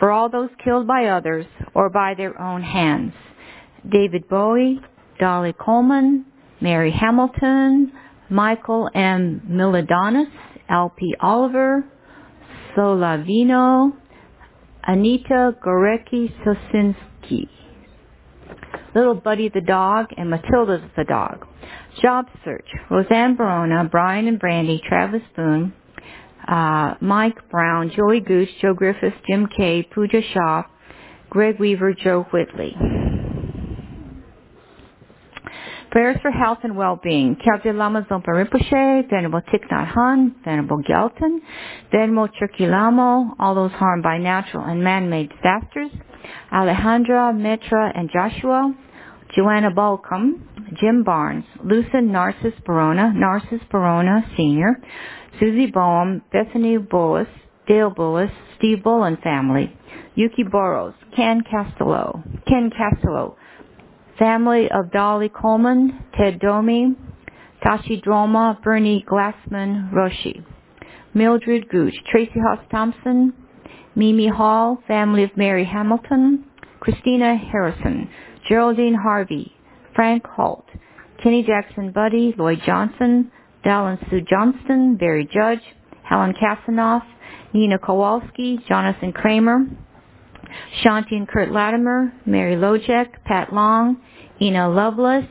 for all those killed by others or by their own hands. David Bowie, Dolly Coleman, Mary Hamilton, Michael M. Milidonis, L.P. Oliver, Solavino, Anita Gorecki-Sosinski, Little Buddy the dog, and Matilda the dog. Job search, Roseanne Barona, Brian and Brandy, Travis Boone, Mike Brown, Joey Gooch, Joe Griffiths, Jim Kay, Pooja Shah, Greg Weaver, Joe Whitley. Prayers for health and well-being. Kyabje Lama Zompa Rinpoche, Venerable Thich Nhat Hanh, Venerable Gelton, Venerable Churki Lamo, all those harmed by natural and man-made disasters, Alejandra, Metra, and Joshua, Joanna Balcom, Jim Barnes, Lucen Narcissus Barona Sr., Susie Boehm, Bethany Bullis, Dale Bullis, Steve Bullen family, Yuki Boros, Ken Castello, family of Dolly Coleman, Ted Domi, Tashi Droma, Bernie Glassman, Roshi, Mildred Gooch, Tracy Haas Thompson, Mimi Hall, family of Mary Hamilton, Christina Harrison, Geraldine Harvey, Frank Holt, Kenny Jackson Buddy, Lloyd Johnson, Dallin Sue Johnston, Barry Judge, Helen Kasanoff, Nina Kowalski, Jonathan Kramer, Shanti and Kurt Latimer, Mary Lojek, Pat Long, Ina Lovelace,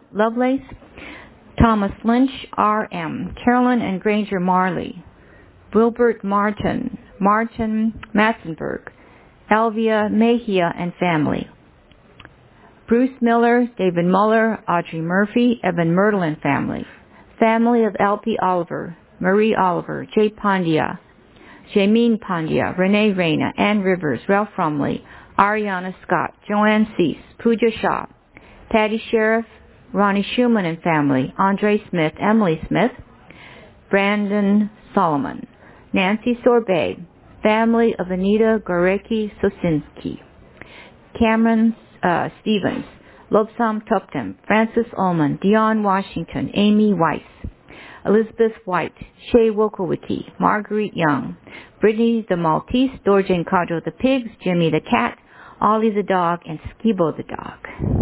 Thomas Lynch, R.M., Carolyn and Granger Marley, Wilbert Martin Matzenberg, Elvia Mejia and family, Bruce Miller, David Muller, Audrey Murphy, Evan Myrtle and family, family of L.P. Oliver, Marie Oliver, Jay Pandya, Jameen Pandya, Renee Reyna, Ann Rivers, Ralph Rumley, Ariana Scott, Joanne Cease, Pooja Shah, Patty Sheriff, Ronnie Schumann and family, Andre Smith, Emily Smith, Brandon Solomon, Nancy Sorbet, family of Anita Gorecki-Sosinski, Cameron Stevens, Lobsam Tuptem, Francis Ullman, Dion Washington, Amy Weiss, Elizabeth White, Shay Wokowicki, Marguerite Young, Brittany the Maltese, Dorje and Cadro the pigs, Jimmy the cat, Ollie the dog, and Skibo the dog.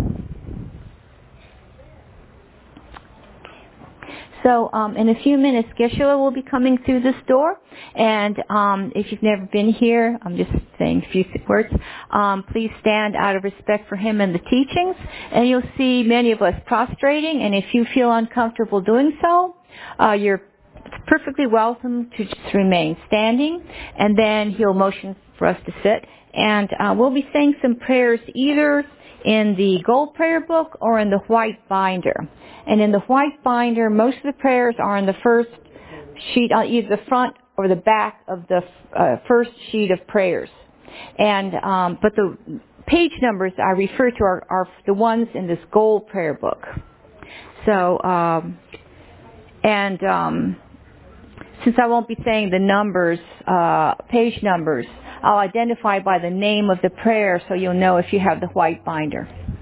So in a few minutes, Geshe-la will be coming through this door. And if you've never been here, I'm just saying a few words, please stand out of respect for him and the teachings. And you'll see many of us prostrating. And if you feel uncomfortable doing so, you're perfectly welcome to just remain standing. And then he'll motion for us to sit. And we'll be saying some prayers either in the gold prayer book or in the white binder. And in the white binder, most of the prayers are on the first sheet, on either the front or the back of the first sheet of prayers. And but the page numbers I refer to are the ones in this gold prayer book. So since I won't be saying the numbers, page numbers, I'll identify by the name of the prayer so you'll know if you have the white binder.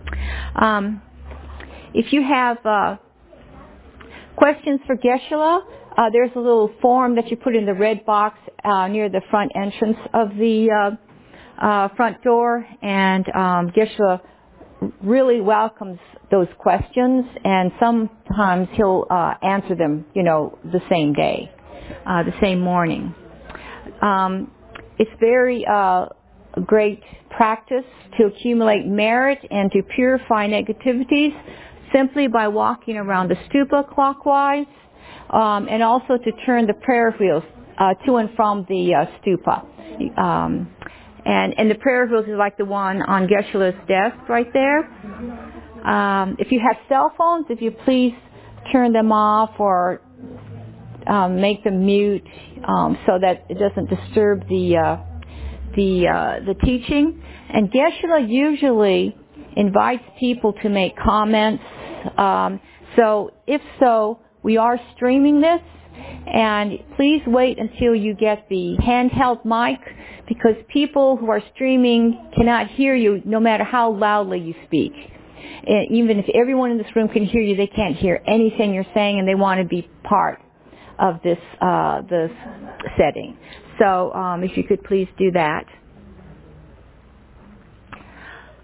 If you have questions for Geshe-la, there's a little form that you put in the red box near the front entrance of the front door, and Geshe-la really welcomes those questions, and sometimes he'll answer them, the same day, the same morning. It's very great practice to accumulate merit and to purify negativities simply by walking around the stupa clockwise, and also to turn the prayer wheels to and from the stupa. And the prayer wheels is like the one on Geshe-la's desk right there. If you have cell phones, if you please turn them off or make them mute so that it doesn't disturb the teaching. And Geshe-la usually invites people to make comments. So if so, we are streaming this, and please wait until you get the handheld mic, because people who are streaming cannot hear you no matter how loudly you speak. And even if everyone in this room can hear you, they can't hear anything you're saying, and they want to be part of this setting. So if you could please do that.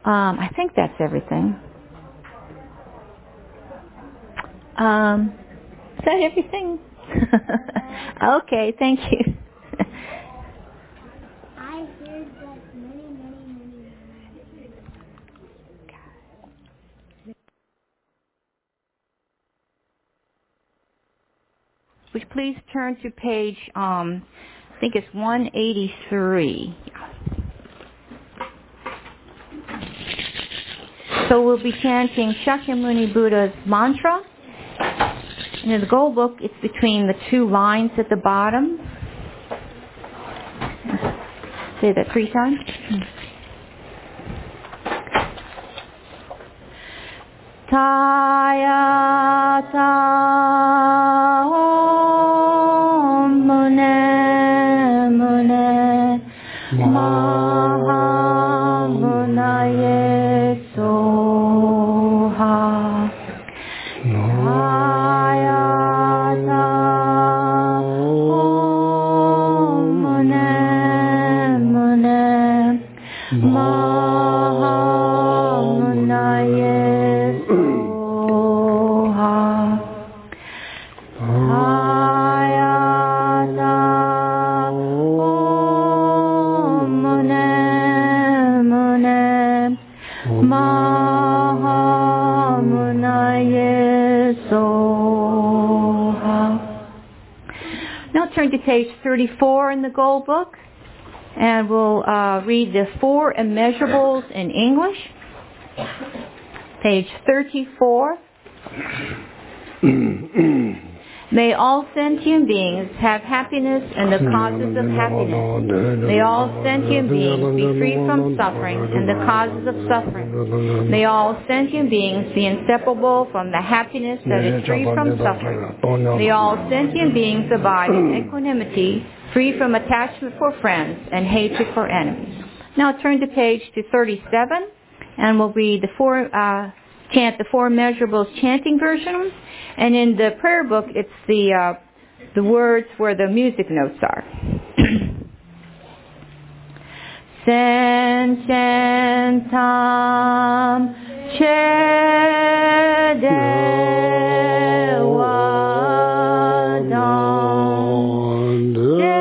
I think that's everything. Is that everything? Okay, thank you. I heard that many. Would you please turn to page, I think it's 183. So we'll be chanting Shakyamuni Buddha's mantra. And in the Gold Book, it's between the two lines at the bottom. Say that 3 times. Tayata Om Mune Mahamunaye Soha. Tayata Om Mune Mahamunaye Now turn to page 34 in the Gold Book, and we'll read the 4 immeasurables in English. Page 34. May all sentient beings have happiness and the causes of happiness. May all sentient beings be free from suffering and the causes of suffering. May all sentient beings be inseparable from the happiness that is free from suffering. May all sentient beings abide in equanimity, free from attachment for friends and hatred for enemies. Now turn to page 37, and we'll read chant the 4 measurables chanting version. And in the prayer book, it's the words where the music notes are. Sententam chedewadam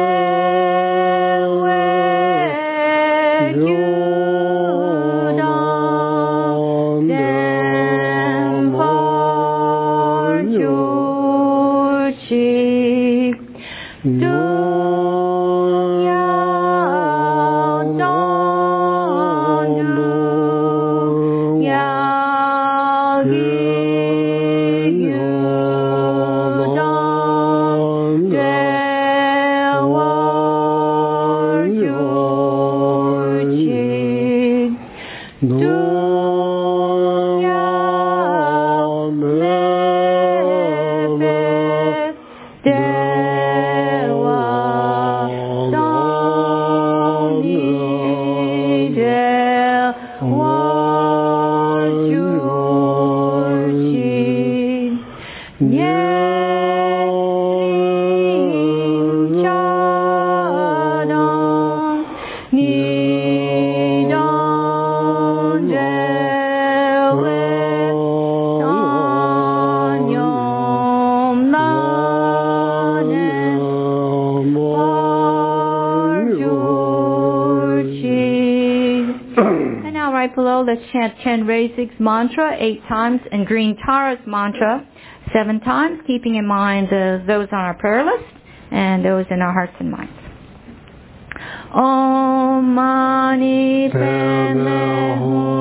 Let's chant Chenrezig's mantra 8 times and Green Tara's mantra 7 times, keeping in mind those on our prayer list and those in our hearts and minds. Om Mani Padme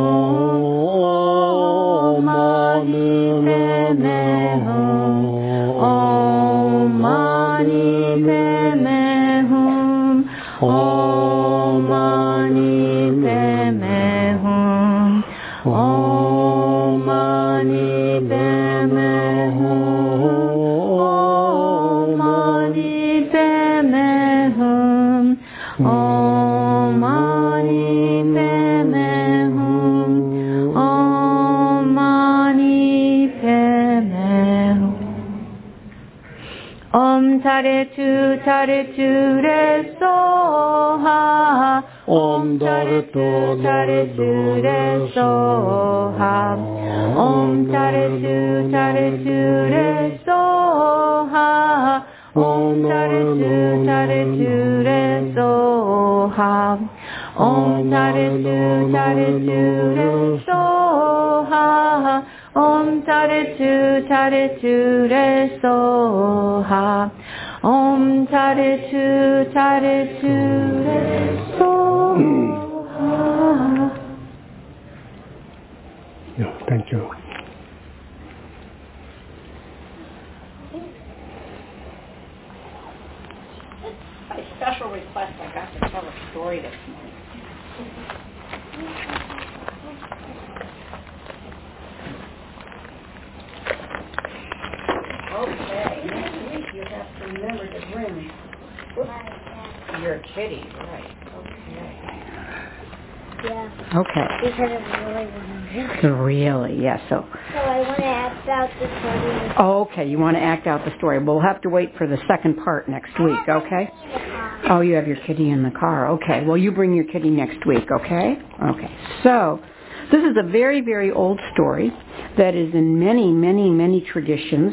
Hum, Mani Padme Hum, Om Mani Padme Hum, Om Mani Padme Hum, Om Mani Padme Hum, Om Mani Padme Hum, Om Mani Padme Hum, Om Mani Padme Hum. Om Tare Tu Re Soha, Om Om Tare Tu Tare Tu Re Soha. Om Tare Tu Tare Tu Re Soha. Om Tare Tu Tare Tu Re Soha. Om Tare Tu Tare Tu Re Soha. Om Tare Tu Tare Tu Re Soha. Om Tare Tu Tare Tu Re Soha. Yeah, thank you. By special request, I got to tell a story this morning. Okay, next week you have to remember to bring your kitty, right? Okay. Yeah. Okay. Because I really want to. Really, yes. So So I want to act out the story. okay, you want to act out the story. We'll have to wait for the second part next week, okay? Oh, you have your kitty in the car. Okay. Well, you bring your kitty next week, okay? Okay. So, this is a very, very old story that is in many, many, many traditions.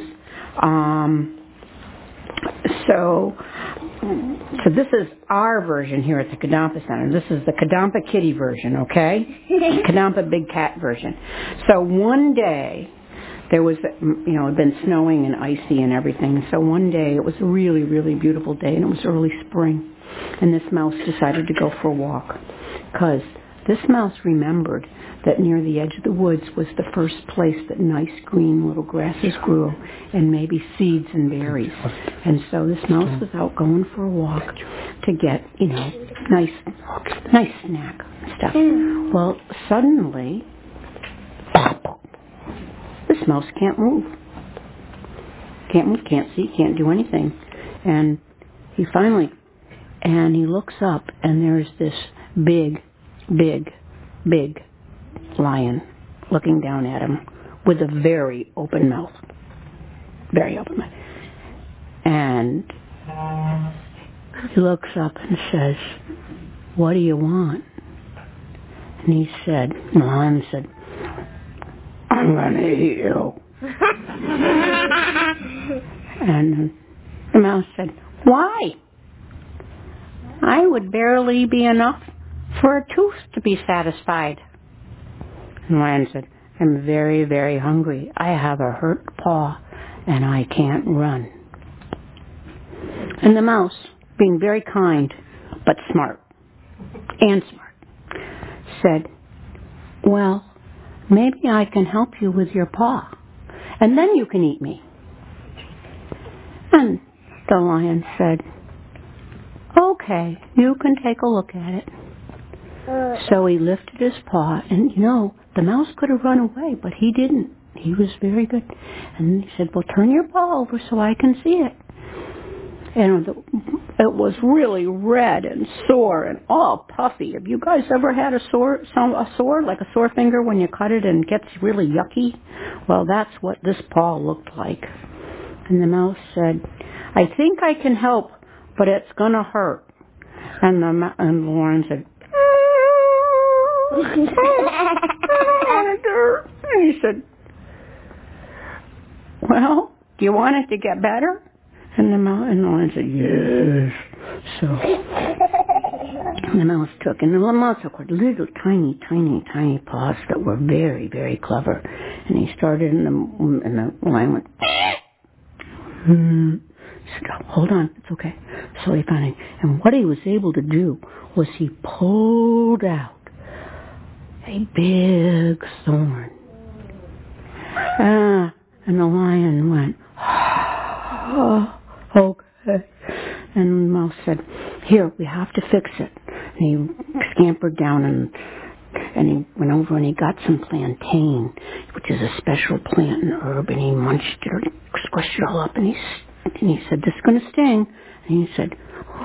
So this is our version here at the Kadampa Center. This is the Kadampa Kitty version, okay? Kadampa Big Cat version. So one day, there was, it had been snowing and icy and everything. So one day, it was a really, really beautiful day, and it was early spring. And this mouse decided to go for a walk. Because this mouse remembered that near the edge of the woods was the first place that nice green little grasses grew and maybe seeds and berries. And so this mouse was out going for a walk to get, nice snack and stuff. Well, suddenly, this mouse can't move. Can't move, can't see, can't do anything. And he looks up, and there's this big lion looking down at him with a very open mouth. Very open mouth. And he looks up and says, "What do you want?" And the lion said, "I'm going to eat you." And the mouse said, "Why? I would barely be enough for a tooth to be satisfied." And the lion said, "I'm very, very hungry. I have a hurt paw, and I can't run." And the mouse, being very kind, but smart, said, "Well, maybe I can help you with your paw, and then you can eat me." And the lion said, "Okay, you can take a look at it." So he lifted his paw, and the mouse could have run away, but he didn't. He was very good. And he said, "Well, turn your paw over so I can see it." And it was really red and sore and all puffy. Have you guys ever had a sore, like a sore finger when you cut it and it gets really yucky? Well, that's what this paw looked like. And the mouse said, "I think I can help, but it's going to hurt." And the lion said, "And he said, "Well, do you want it to get better?" And the lion said, "Yes." So the mouse took little tiny paws that were very, very clever. And he started, and the lion went, He said, "Oh, hold on, it's okay." So he found it. And what he was able to do was he pulled out a big thorn. And the lion went, "Oh, okay." And the mouse said, "Here, we have to fix it." And he scampered down and he went over and he got some plantain, which is a special plant and herb, and he munched it or squished it all up, and he said, "This is going to sting." And he said,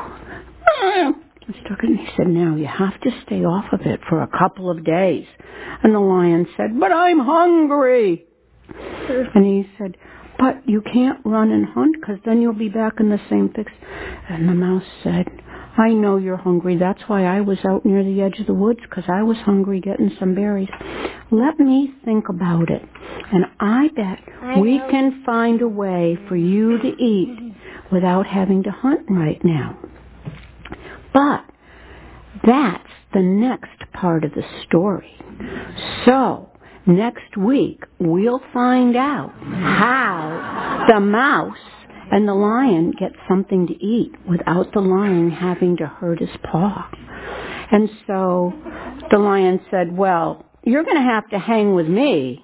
and he said, "Now you have to stay off of it for a couple of days." And the lion said, "But I'm hungry." And he said, "But you can't run and hunt because then you'll be back in the same fix." And the mouse said, I know you're hungry. That's why I was out near the edge of the woods, because I was hungry getting some berries. Let me think about it. And I bet we can find a way for you to eat without having to hunt right now. But that's the next part of the story. So, next week, we'll find out how the mouse and the lion get something to eat without the lion having to hurt his paw. And so the lion said, well, you're going to have to hang with me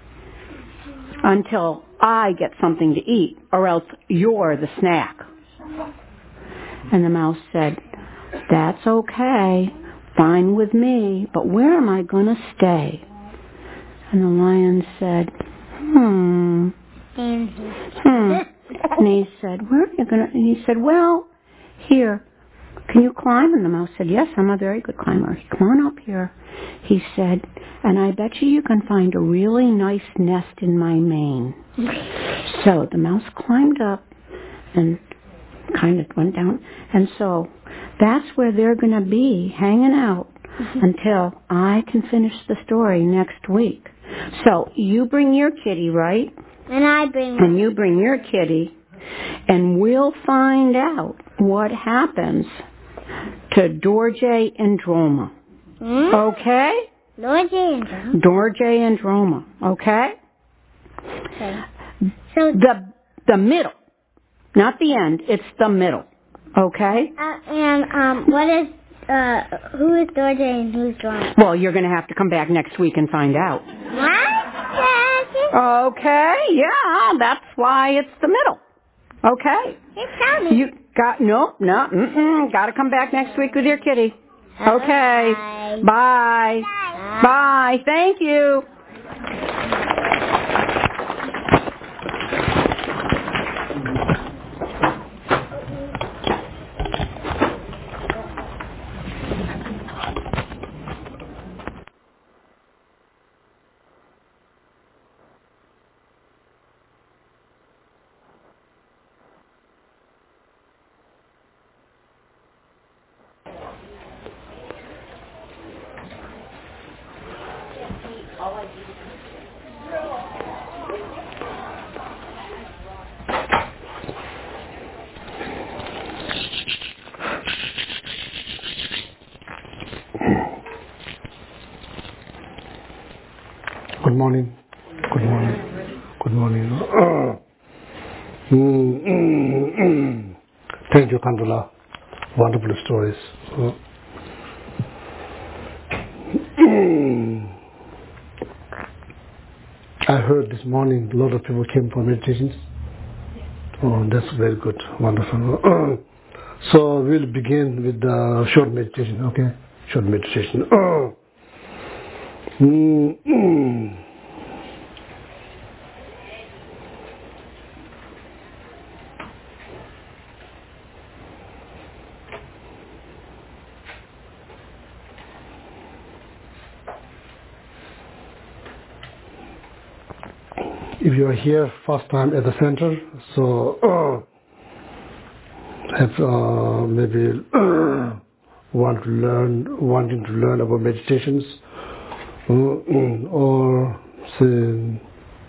until I get something to eat, or else you're the snack. And the mouse said, that's okay, fine with me, but where am I going to stay? And the lion said, And he said, where are you going to? And he said, well, here. Can you climb? And the mouse said, yes, I'm a very good climber. Come on up here. He said, and I bet you can find a really nice nest in my mane. So the mouse climbed up and kind of went down. And so that's where they're going to be, hanging out until I can finish the story next week. So you bring your kitty, right? And you bring your kitty, and we'll find out what happens to Dorje and Droma. Okay? Dorje and Droma. Okay? Okay. So the middle, not the end. It's the middle. Okay? What is who is Dorje and who's Droma? Well, you're going to have to come back next week and find out. Okay, yeah, that's why it's the middle. Okay. You got got to come back next week with your kitty. Okay. Bye. Bye. Thank you. Good morning. Good morning. Good morning. Thank you, Kandula. Wonderful stories. I heard this morning a lot of people came for meditations. Oh, that's very good. Wonderful. So we'll begin with the short meditation, okay? Short meditation. If you are here first time at the center, so have maybe wanting to learn about meditations, or say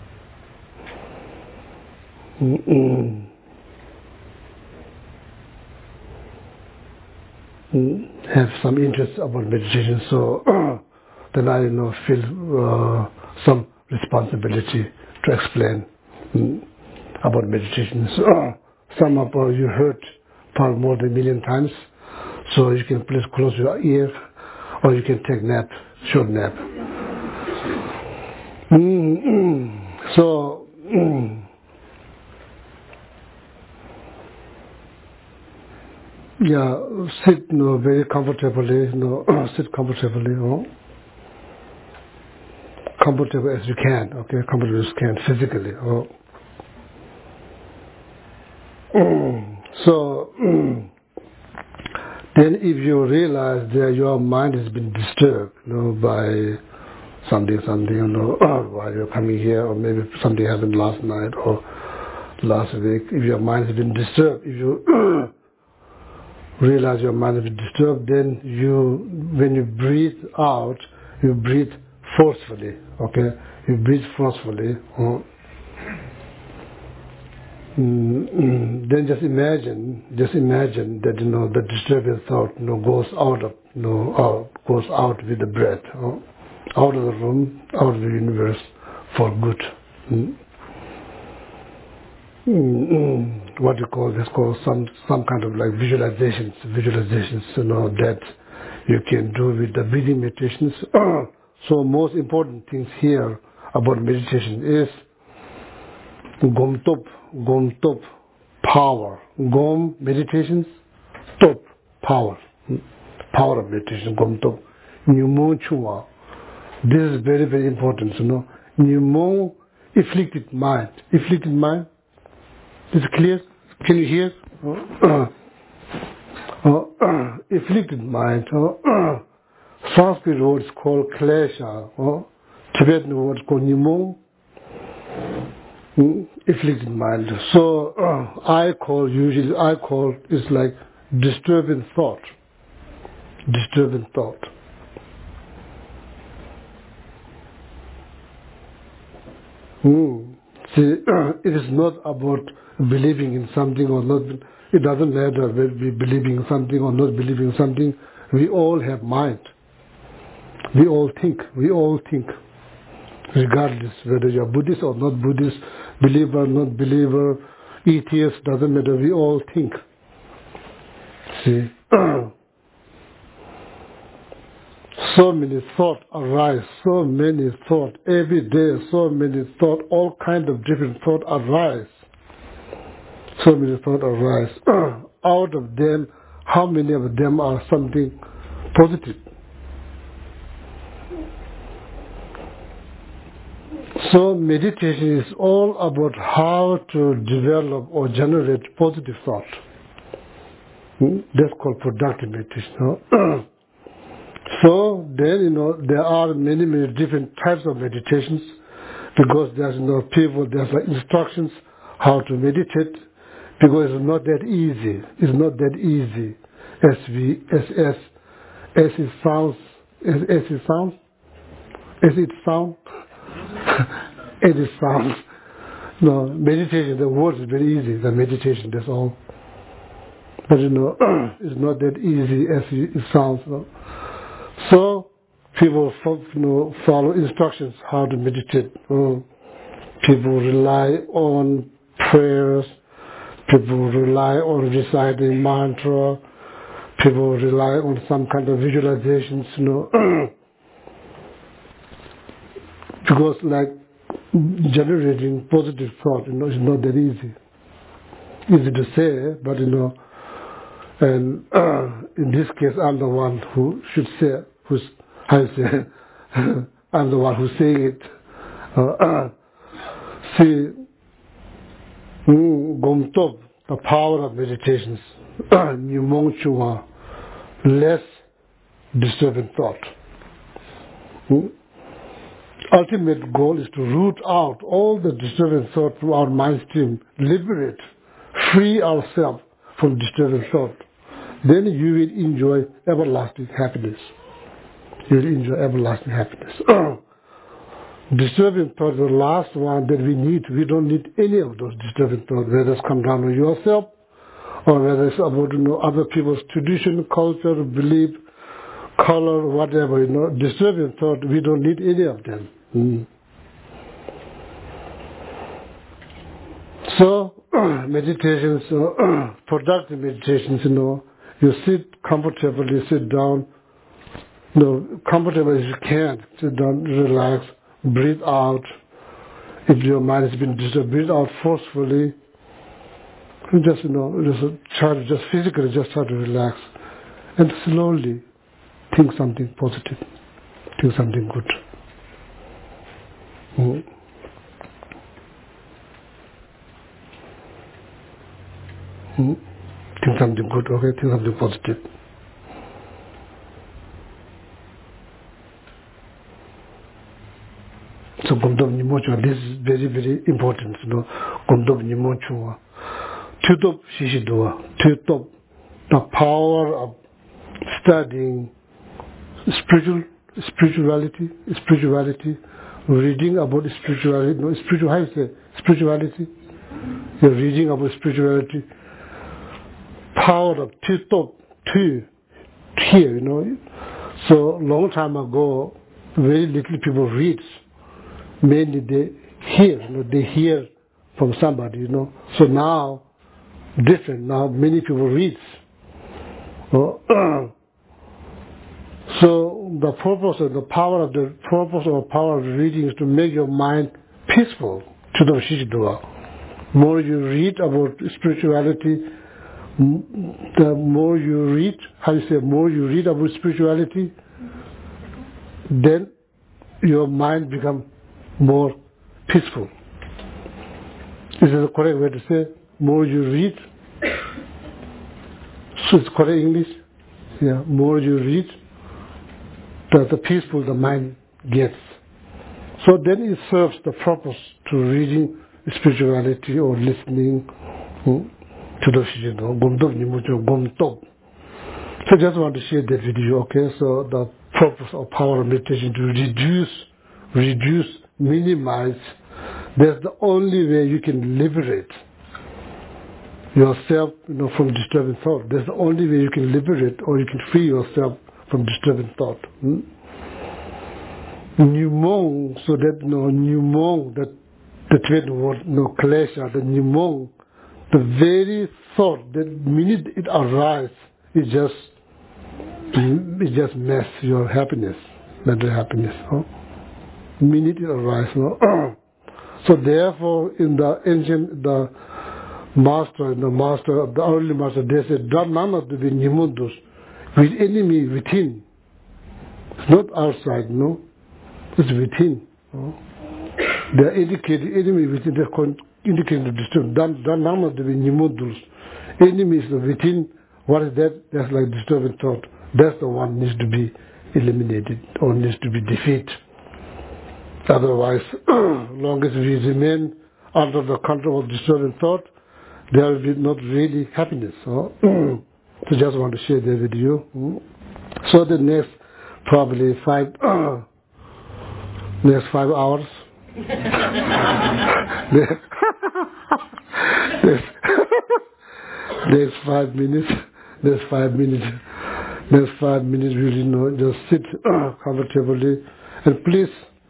have some interest about meditation, so then I feel some responsibility to explain about meditation. So, some of you heard for more than 1 million times, so you can please close your ear, or you can take nap, short nap. So yeah, sit very comfortably, sit comfortably, comfortable as you can, okay, comfortable as you can physically. So then if you realize that your mind has been disturbed, by something, while you're coming here, or maybe something happened last night or last week, if your mind has been disturbed, if you realize your mind is disturbed, then when you breathe out, you breathe forcefully, okay? You breathe forcefully. Then just imagine that, the disturbing thought, goes goes out with the breath, out of the room, out of the universe for good. What you call this? Called some kind of like visualizations, that you can do with the breathing meditations. So most important things here about meditation is Gom top, power. Gom, meditations, top, power. Power of meditation, Gom top. Nyumo chua. This is very, very important, Nyumo, afflicted mind. Afflicted mind. Is it clear? Can you hear? Afflicted mind. Sanskrit words called klesha. Tibetan words called Nyumo. Afflicted mind. So I call it's like disturbing thought. Disturbing thought. See, it is not about believing in something or not. It doesn't matter whether we believing in something or not believing in something. We all have mind. We all think. Regardless whether you are Buddhist or not Buddhist, believer, not believer, atheist, doesn't matter, we all think. See, so many thoughts arise, every day, all kinds of different thoughts arise. So many thoughts arise. Out of them, how many of them are something positive? So meditation is all about how to develop or generate positive thought. That's called productive meditation. So then, there are many, many different types of meditations because there's there's like instructions how to meditate because it's not that easy. It's not that easy as it sounds. No, meditation, the word is very easy, the meditation, that's all. But it's not that easy as it sounds. So, people follow instructions how to meditate. People rely on prayers, people rely on reciting mantra, people rely on some kind of visualizations, because like generating positive thought, is not that easy. Easy to say, but and in this case, I'm the one who should say, I'm the one who's saying it. See, Gom top, the power of meditations, Nyumong chua, less disturbing thought. Ultimate goal is to root out all the disturbing thought from our mind stream, liberate, free ourselves from disturbing thought. Then you will enjoy everlasting happiness. You will enjoy everlasting happiness. Disturbing thought is the last one that we need. We don't need any of those disturbing thoughts, whether it's come down on yourself or whether it's about other people's tradition, culture, belief, color, whatever. Disturbing thought, we don't need any of them. So, meditations, productive meditations, you sit comfortably, sit down, comfortable as you can, sit down, relax, breathe out. If your mind has been disturbed, breathe out forcefully. Just, just physically, just try to relax. And slowly think something positive, think something good. Think something good, okay? Think something positive. So Gomdom Nimochua, this is very, very important, Gomdom Nimochua. Tutop Shishidua, Tutop the power of studying spirituality, reading about spirituality, how you say, spirituality, you're reading about spirituality, power of to hear, So long time ago, very little people read. Mainly they hear from somebody, So now, different. Now many people read. So the purpose of the power of reading is to make your mind peaceful. More you read about spirituality, the more you read, more you read about spirituality, then your mind becomes more peaceful. Is it the correct way to say? More you read, so it's correct English? Yeah, more you read, the peaceful the mind gets. So then it serves the purpose to reading spirituality or listening to the So just want to share that with you, okay? So the purpose of power of meditation to reduce, minimize. That's the only way you can liberate yourself, from disturbing thought. That's the only way you can liberate or you can free yourself from disturbing thought. Pneumon, so that pneumon, that the trade word, klesha, the pneumon, the very thought, the minute it arises, it just mess your happiness, mental happiness. Minute it arises. So therefore, in the ancient, the early master, they said, none of the pneumondus, with enemy within. It's not outside, it's within. They are indicating enemy within, they indicate the disturbance. None of the pneumondus. Enemy is within. What is that? That's like disturbing thought. That's the one needs to be eliminated or needs to be defeated. Otherwise, long as we remain under the control of disturbing thought, there will be not really happiness. So just want to share that with you. So the next probably 5 hours. There's 5 minutes. There's 5 minutes. There's 5 minutes. Really, just sit comfortably, and please,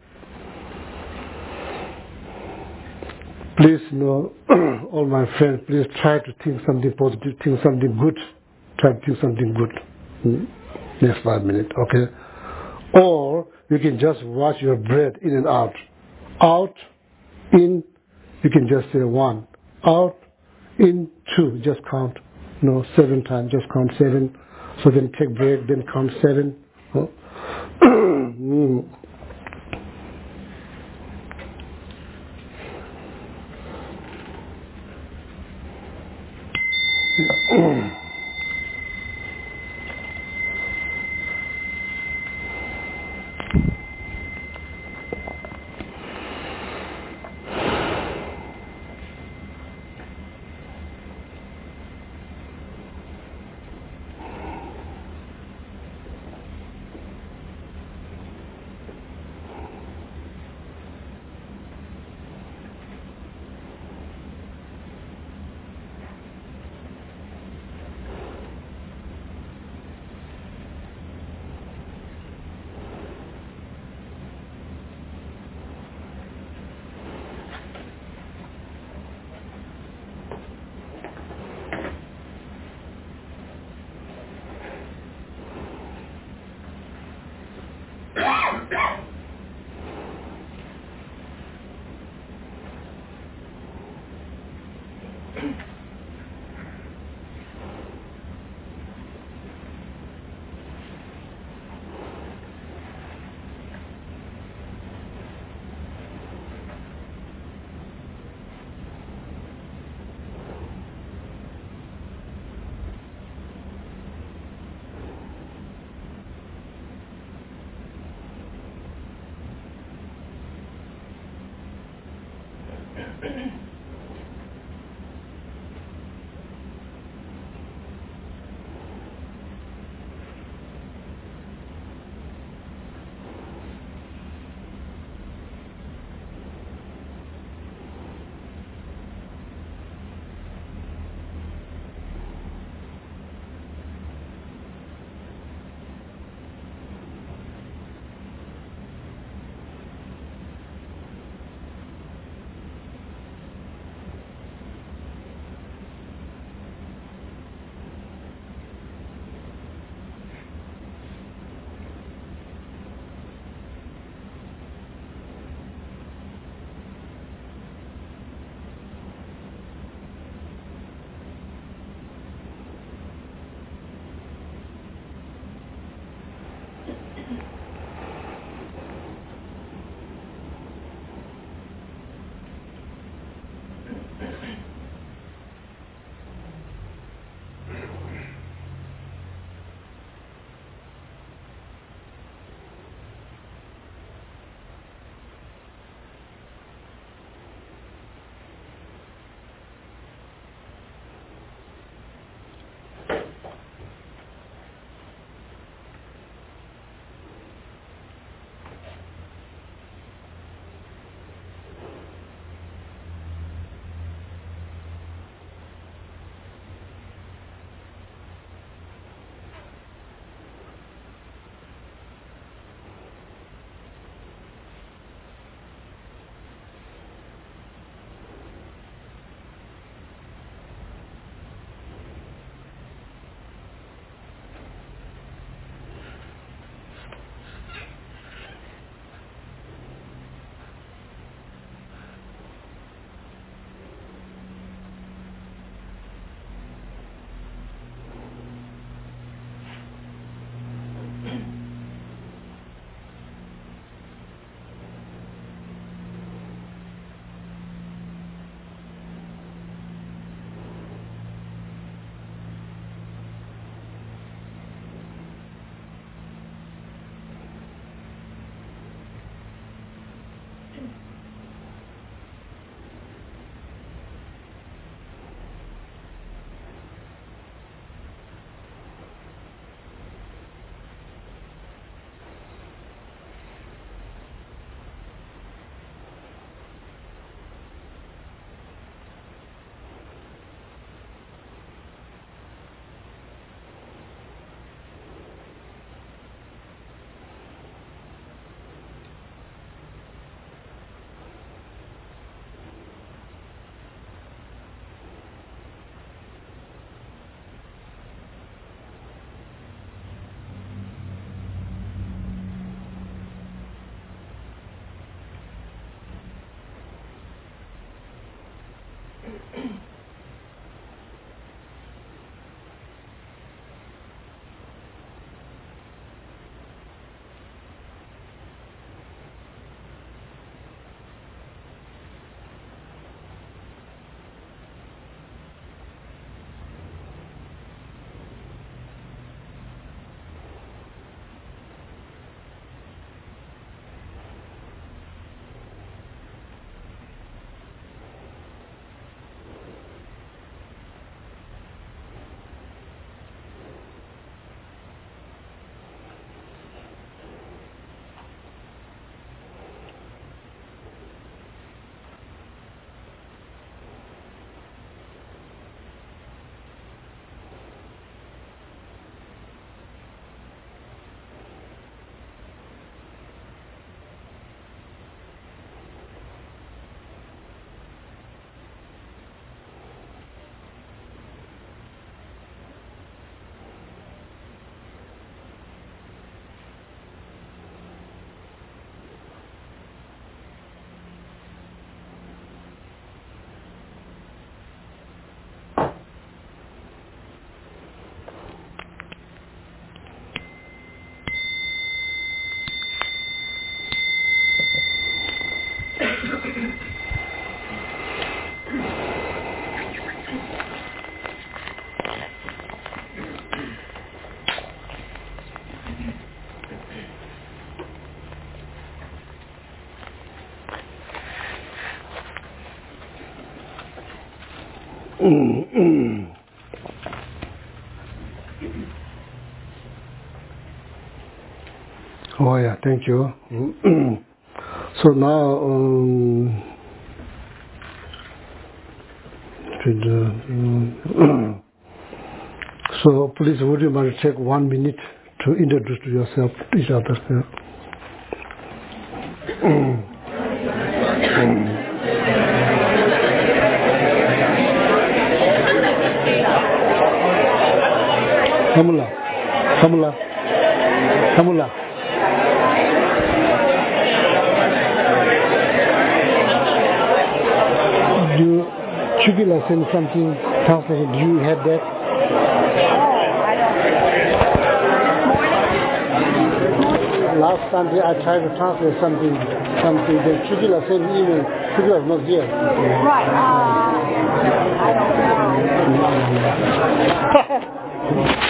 all my friends, please try to think something positive, think something good. Try to think something good. Next 5 minutes, okay? Or you can just watch your breath in and out. Out, in, you can just say 1. Out, in, 2, just count. 7 times, just count 7. So then take break, then count 7. Oh yeah, thank you. So now, so please, would you mind to take 1 minute to introduce yourself to each other? Kamula. Do Chukila send something translated? Do you have that? Last time I tried to translate something. The Chukila sent email. Chukila is not here. Right. I don't know.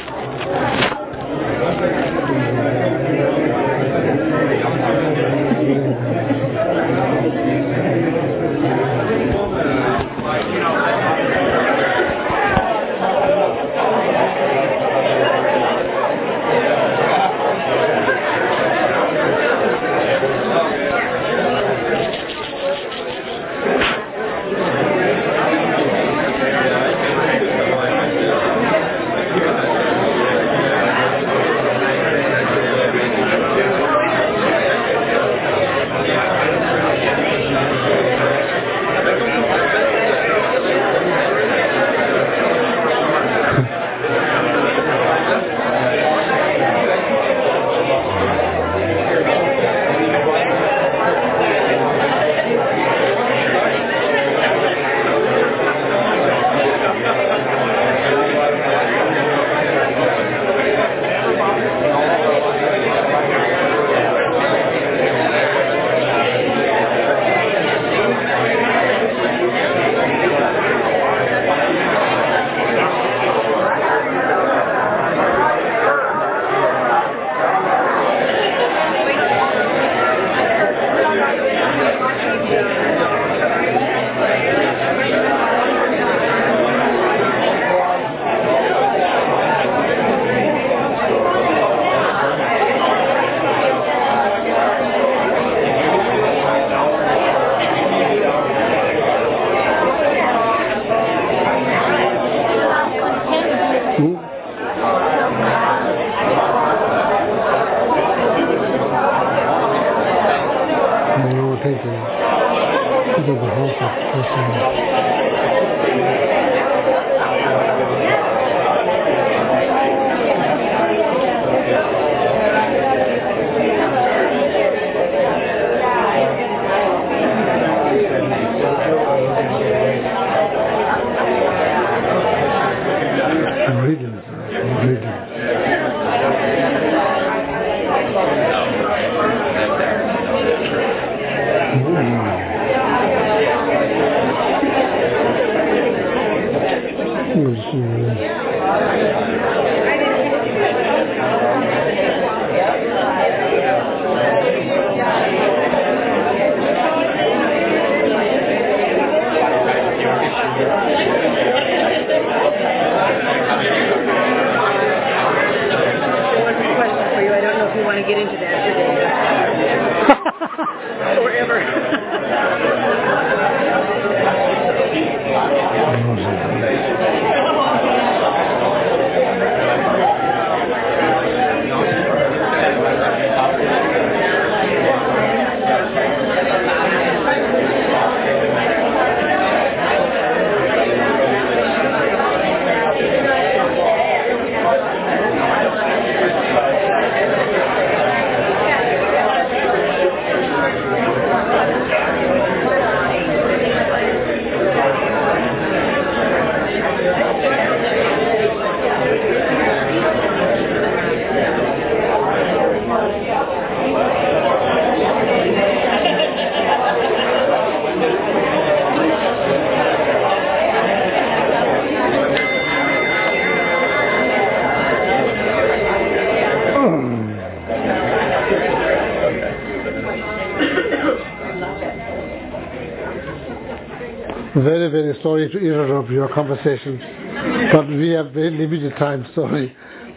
Very, very sorry to interrupt your conversation, but we have very limited time, sorry.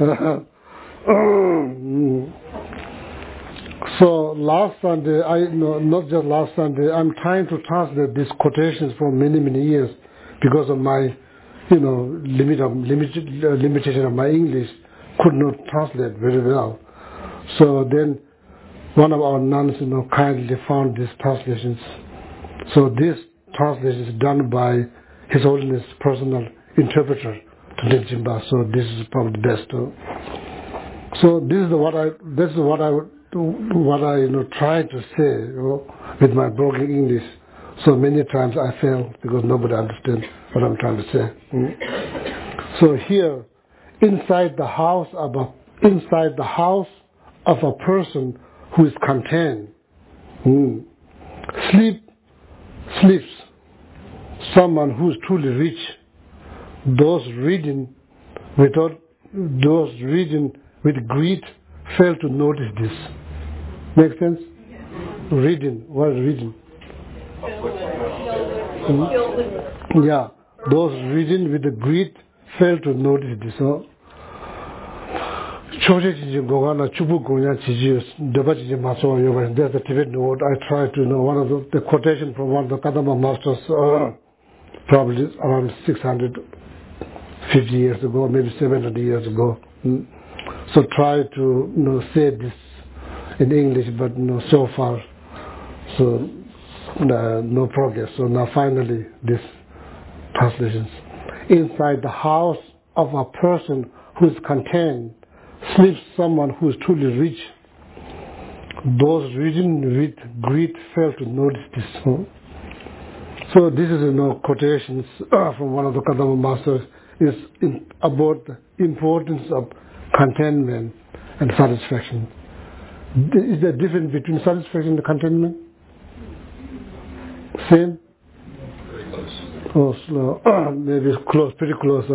So last Sunday, not just last Sunday, I'm trying to translate these quotations for many, many years because of my, limitation of my English, could not translate very well. So then one of our nuns, kindly found these translations. So this translation is done by His Holiness personal interpreter to Nirjimba. So this is probably the best. So this is what I try to say with my broken English. So many times I fail because nobody understands what I'm trying to say. So here, inside the house of a person who is content, sleeps someone who is truly rich. Those reading with greed fail to notice this. Make sense? Reading. What is reading? Yeah. Those reading with the greed fail to notice this. That's the Tibetan word. I try to know one of the quotation from one of the Kadamba masters, probably around 650 years ago, maybe 700 years ago. So try to say this in English, but so far, so no progress. So now finally, this translations. Inside the house of a person who is content, sleeps someone who is truly rich. Those reading with greed fail to notice this. So this is quotations from one of the Kadamba masters is about the importance of contentment and satisfaction. Is there a difference between satisfaction and contentment? Same? Oh, slow. Maybe it's close, pretty close.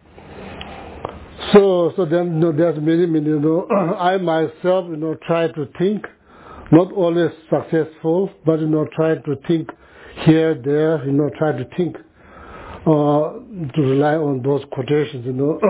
So then there's many, I myself, try to think, not always successful, but try to think here, there, try to think, to rely on those quotations,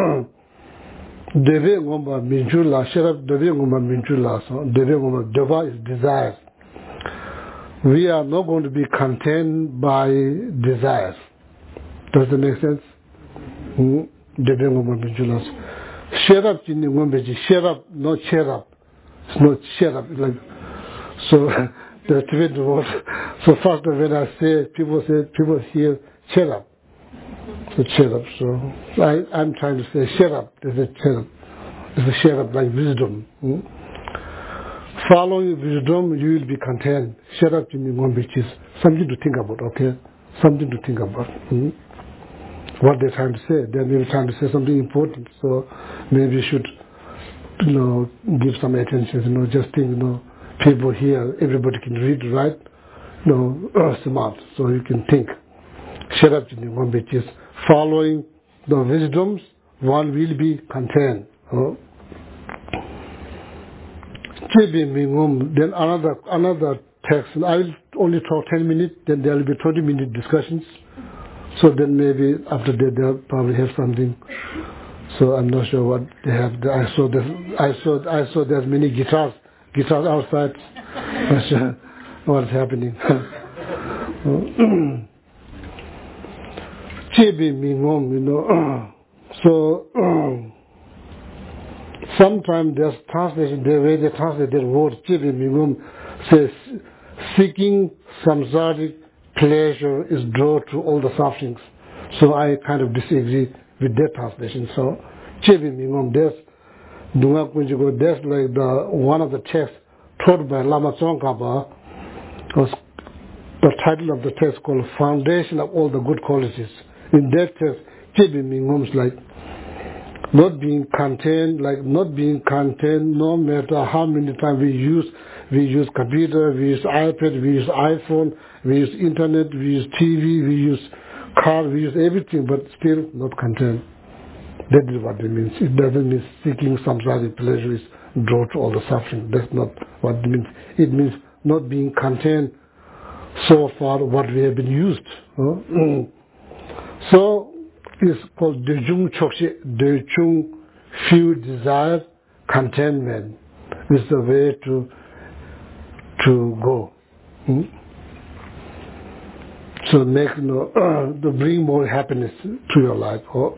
Deve ngomba minchula, sherab deve ngomba minchula, so deve ngomba deva is desires. We are not going to be content by desires. Does that make sense? Deve ngomba minchula. Sherab chini ngomba ji, sherab, not sherab. It's not sherab, it's like, so the Tibetan word. So first when I say, people hear sherab. So cherub. So I'm trying to say cherub. There's a cherub. It's a cherub like wisdom. Following wisdom, you will be content. Cherub in one which is something to think about. Okay, something to think about. What they're trying to say. They're maybe trying to say something important. So maybe you should, give some attention. Just think. People here, everybody can read, right? Smart. So you can think. Cherub in one which is following the wisdoms, one will be content. Then another text, I will only talk 10 minutes, then there will be 20-minute discussions. So then maybe after that they'll probably have something. So I'm not sure what they have. I saw there's many guitars outside. what's happening. Chibi Mingom, you know. So sometimes there's translation, the way they translate the word Chibi Mingom says seeking samsaric pleasure is drawn to all the sufferings. So I kind of disagree with that translation. So Chibi Mingom, there's like the one of the texts taught by Lama Tsongkhapa was the title of the text called Foundation of All the Good Qualities. In that text, Chibi Mingom is like not being content no matter how many times we use computer, we use iPad, we use iPhone, we use internet, we use TV, we use car, we use everything, but still not content. That is what it means. It doesn't mean seeking samsaric pleasure is drawn to all the suffering. That's not what it means. It means not being content so far what we have been used. So it's called Dejung Chokshi, Dejung few desire contentment. Is the way to go. So make to bring more happiness to your life.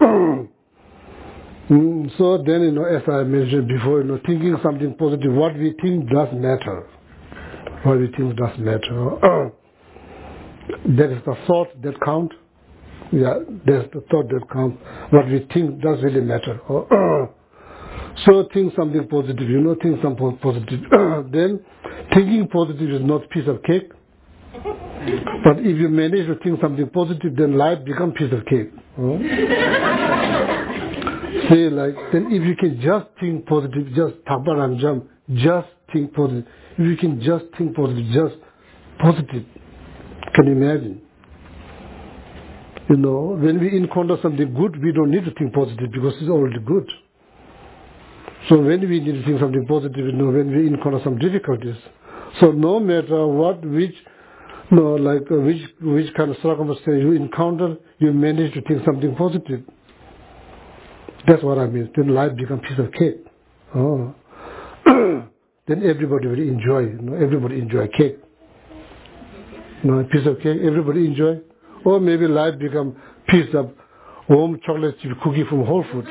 So then, as I mentioned before, thinking something positive, what we think does matter. What we think does matter. That is the thought that counts. Yeah, that's the thought that counts. What we think does really matter. So think something positive, think something positive. Then thinking positive is not piece of cake. But if you manage to think something positive, then life becomes piece of cake. Say then if you can just think positive, just tabaranjam, just think positive. If you can just think positive, just positive. Can you imagine? When we encounter something good, we don't need to think positive because it's already good. So when we need to think something positive, when we encounter some difficulties. So no matter which kind of circumstance you encounter, you manage to think something positive. That's what I mean. Then life becomes a piece of cake. Then everybody will enjoy. Everybody enjoy cake. A piece of cake, everybody enjoy. Or maybe life become piece of warm chocolate chip cookie from Whole Foods.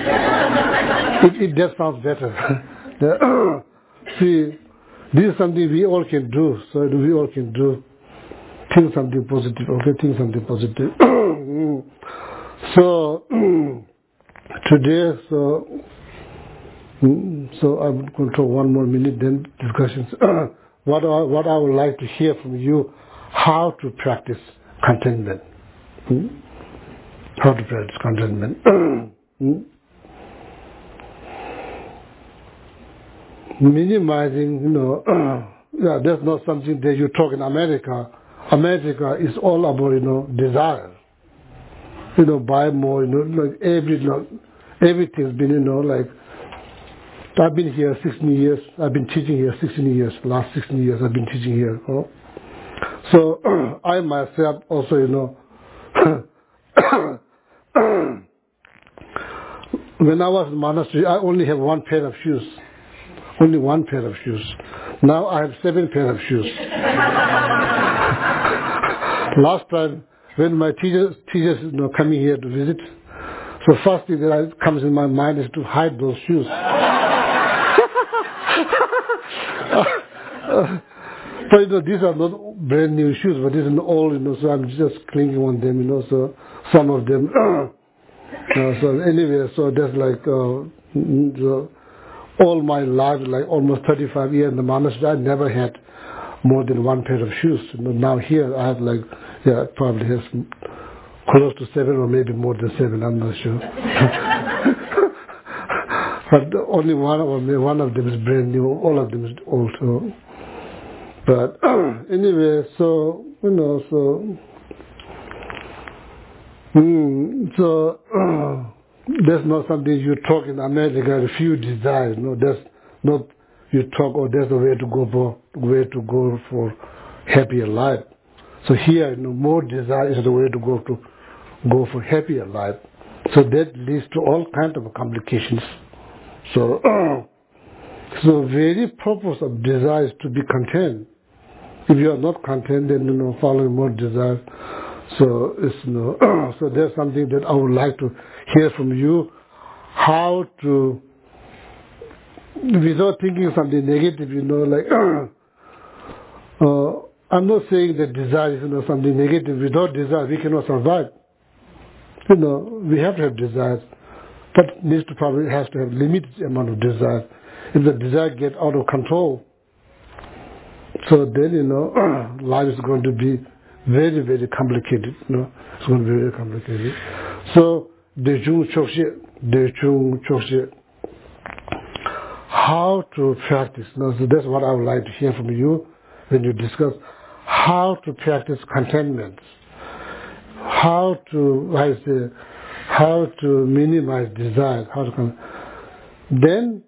That sounds better. See, this is something we all can do. So we all can do. Think something positive. Okay, think something positive. So today, so I'm going to one more minute, then discussions. What I would like to hear from you, how to practice contentment. How to practice contentment. Minimizing, that's not something that you talk in America. America is all about, desire. Buy more, everything's been, I've been here 16 years. I've been teaching here 16 years. Last 16 years I've been teaching here. So I myself also, when I was in monastery, I only have one pair of shoes. Only one pair of shoes. Now I have 7 pair of shoes. Last time, when my teachers coming here to visit, so first thing that comes in my mind is to hide those shoes. So these are not brand new shoes, but these are old, so I'm just clinging on them, so some of them. So anyway, so that's all my life, almost 35 years in the monastery, I never had more than one pair of shoes. Now here I have probably have close to 7 or maybe more than 7, I'm not sure. But only one of them is brand new, all of them is old. So. But anyway, so that's not something you talk in America. If you desire, that's not you talk. Or that's the way to go for happier life. So here, more desire is the way to go for happier life. So that leads to all kinds of complications. So, so very purpose of desire is to be content. If you are not content, then following more desire. So it's so there's something that I would like to hear from you. How to, without thinking something negative, like I'm not saying that desire is something negative. Without desire, we cannot survive. We have to have desires, but has to have limited amount of desire. If the desire gets out of control, so then life is going to be very, very complicated. It's going to be very complicated. So Dechung Chokshie, how to practice. So that's what I would like to hear from you when you discuss how to practice contentment, how to minimize desire, then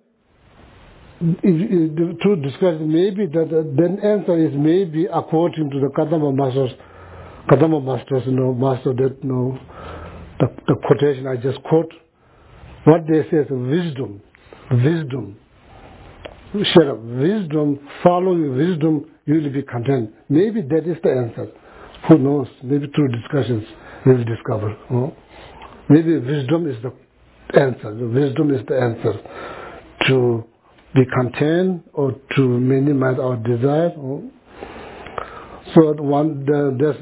to discuss maybe then answer is maybe according to the Kadama masters, master that the quotation I just quote, what they say is wisdom, share up wisdom, following wisdom, you will be content. Maybe that is the answer. Who knows? Maybe through discussions we will discover. Maybe wisdom is the answer. Wisdom is the answer to be content or to minimize our desire. So that's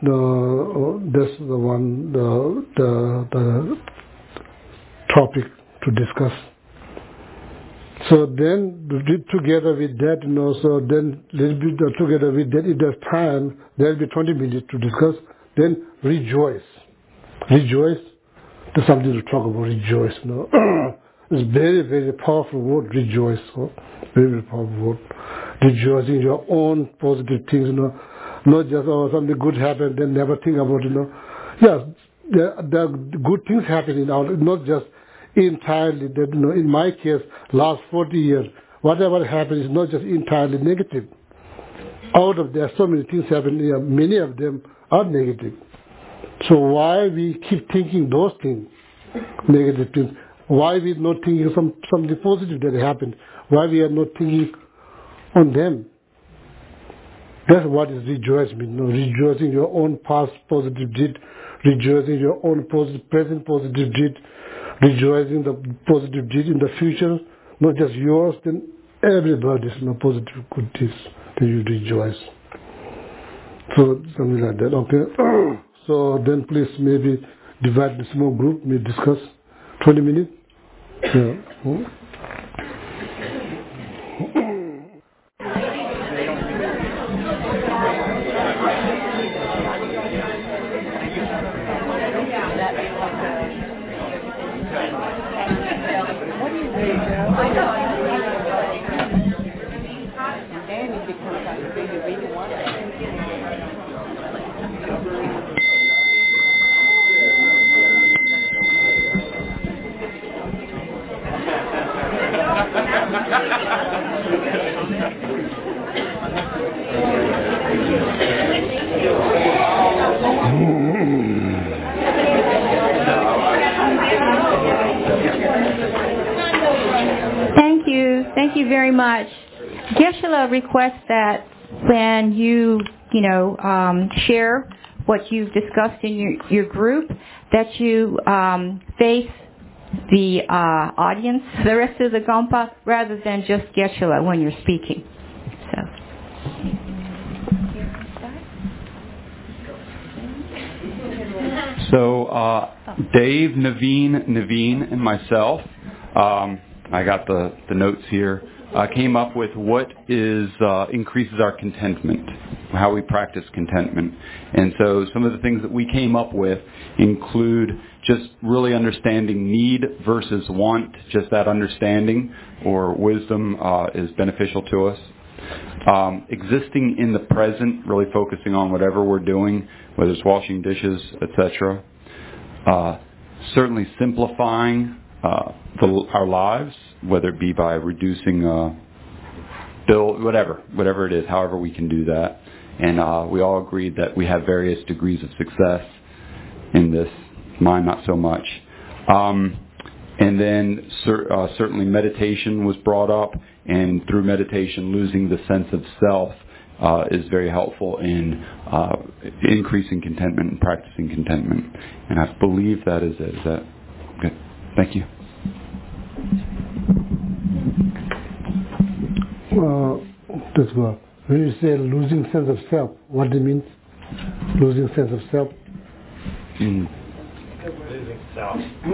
the topic to discuss. So then, together with that, so then little bit together with that, if there's time, there'll be 20 minutes to discuss. Then rejoice. There's something to talk about. Rejoice. It's very, very powerful word. Rejoice. Very, very powerful word. Rejoicing your own positive things. Not just something good happened, then never think about it. Yes, there are good things happening now. Not just entirely that. In my case, last 40 years, whatever happened is not just entirely negative. Out of there, so many things happen. Many of them are negative. So why we keep thinking those things, negative things? Why we not thinking something positive that happened? Why we are not thinking on them? That's what is rejoice means. Rejoicing your own past positive deed, rejoicing your own present positive deed, rejoicing the positive deed in the future, not just yours, then everybody's positive good deeds that you rejoice. So something like that. Okay. So then please maybe divide the small group, maybe discuss 20 minutes. Yeah. Thank you very much. Geshe-la requests that when you share what you've discussed in your group, that you face the audience, the rest of the Gompa, rather than just Geshe-la when you're speaking. So Dave, Naveen, and myself, I got the notes here, came up with what increases our contentment, how we practice contentment. And so some of the things that we came up with include just really understanding need versus want. Just that understanding or wisdom is beneficial to us. Existing in the present, really focusing on whatever we're doing, whether it's washing dishes, etc. Certainly simplifying our lives, whether it be by reducing bill, whatever it is, however we can do that. And we all agreed that we have various degrees of success in this. Mine not so much. And then certainly meditation was brought up, and through meditation losing the sense of self is very helpful in increasing contentment and practicing contentment. And I believe that is it. Is that good? Thank you. That's good. When you say losing sense of self, what do you mean? Losing sense of self? Losing self.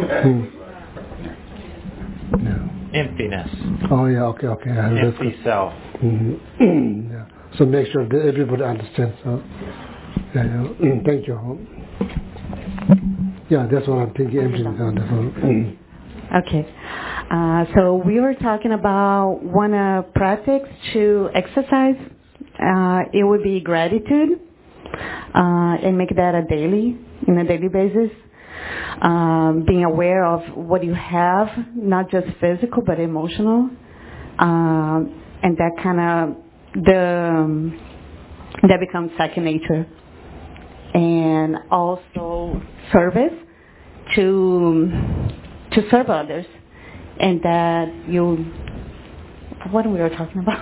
Yeah. Emptiness. Oh yeah, okay. Empty self. Mm-hmm. Yeah. So make sure that everybody understands. Yeah. Thank you. Yeah, that's what I'm thinking. Emptiness. That's all. Okay. So we were talking about one practice to exercise. It would be gratitude, and make that a daily basis. Being aware of what you have, not just physical but emotional, and that kind of that becomes second nature. And also service to serve others, and that you. What we were talking about?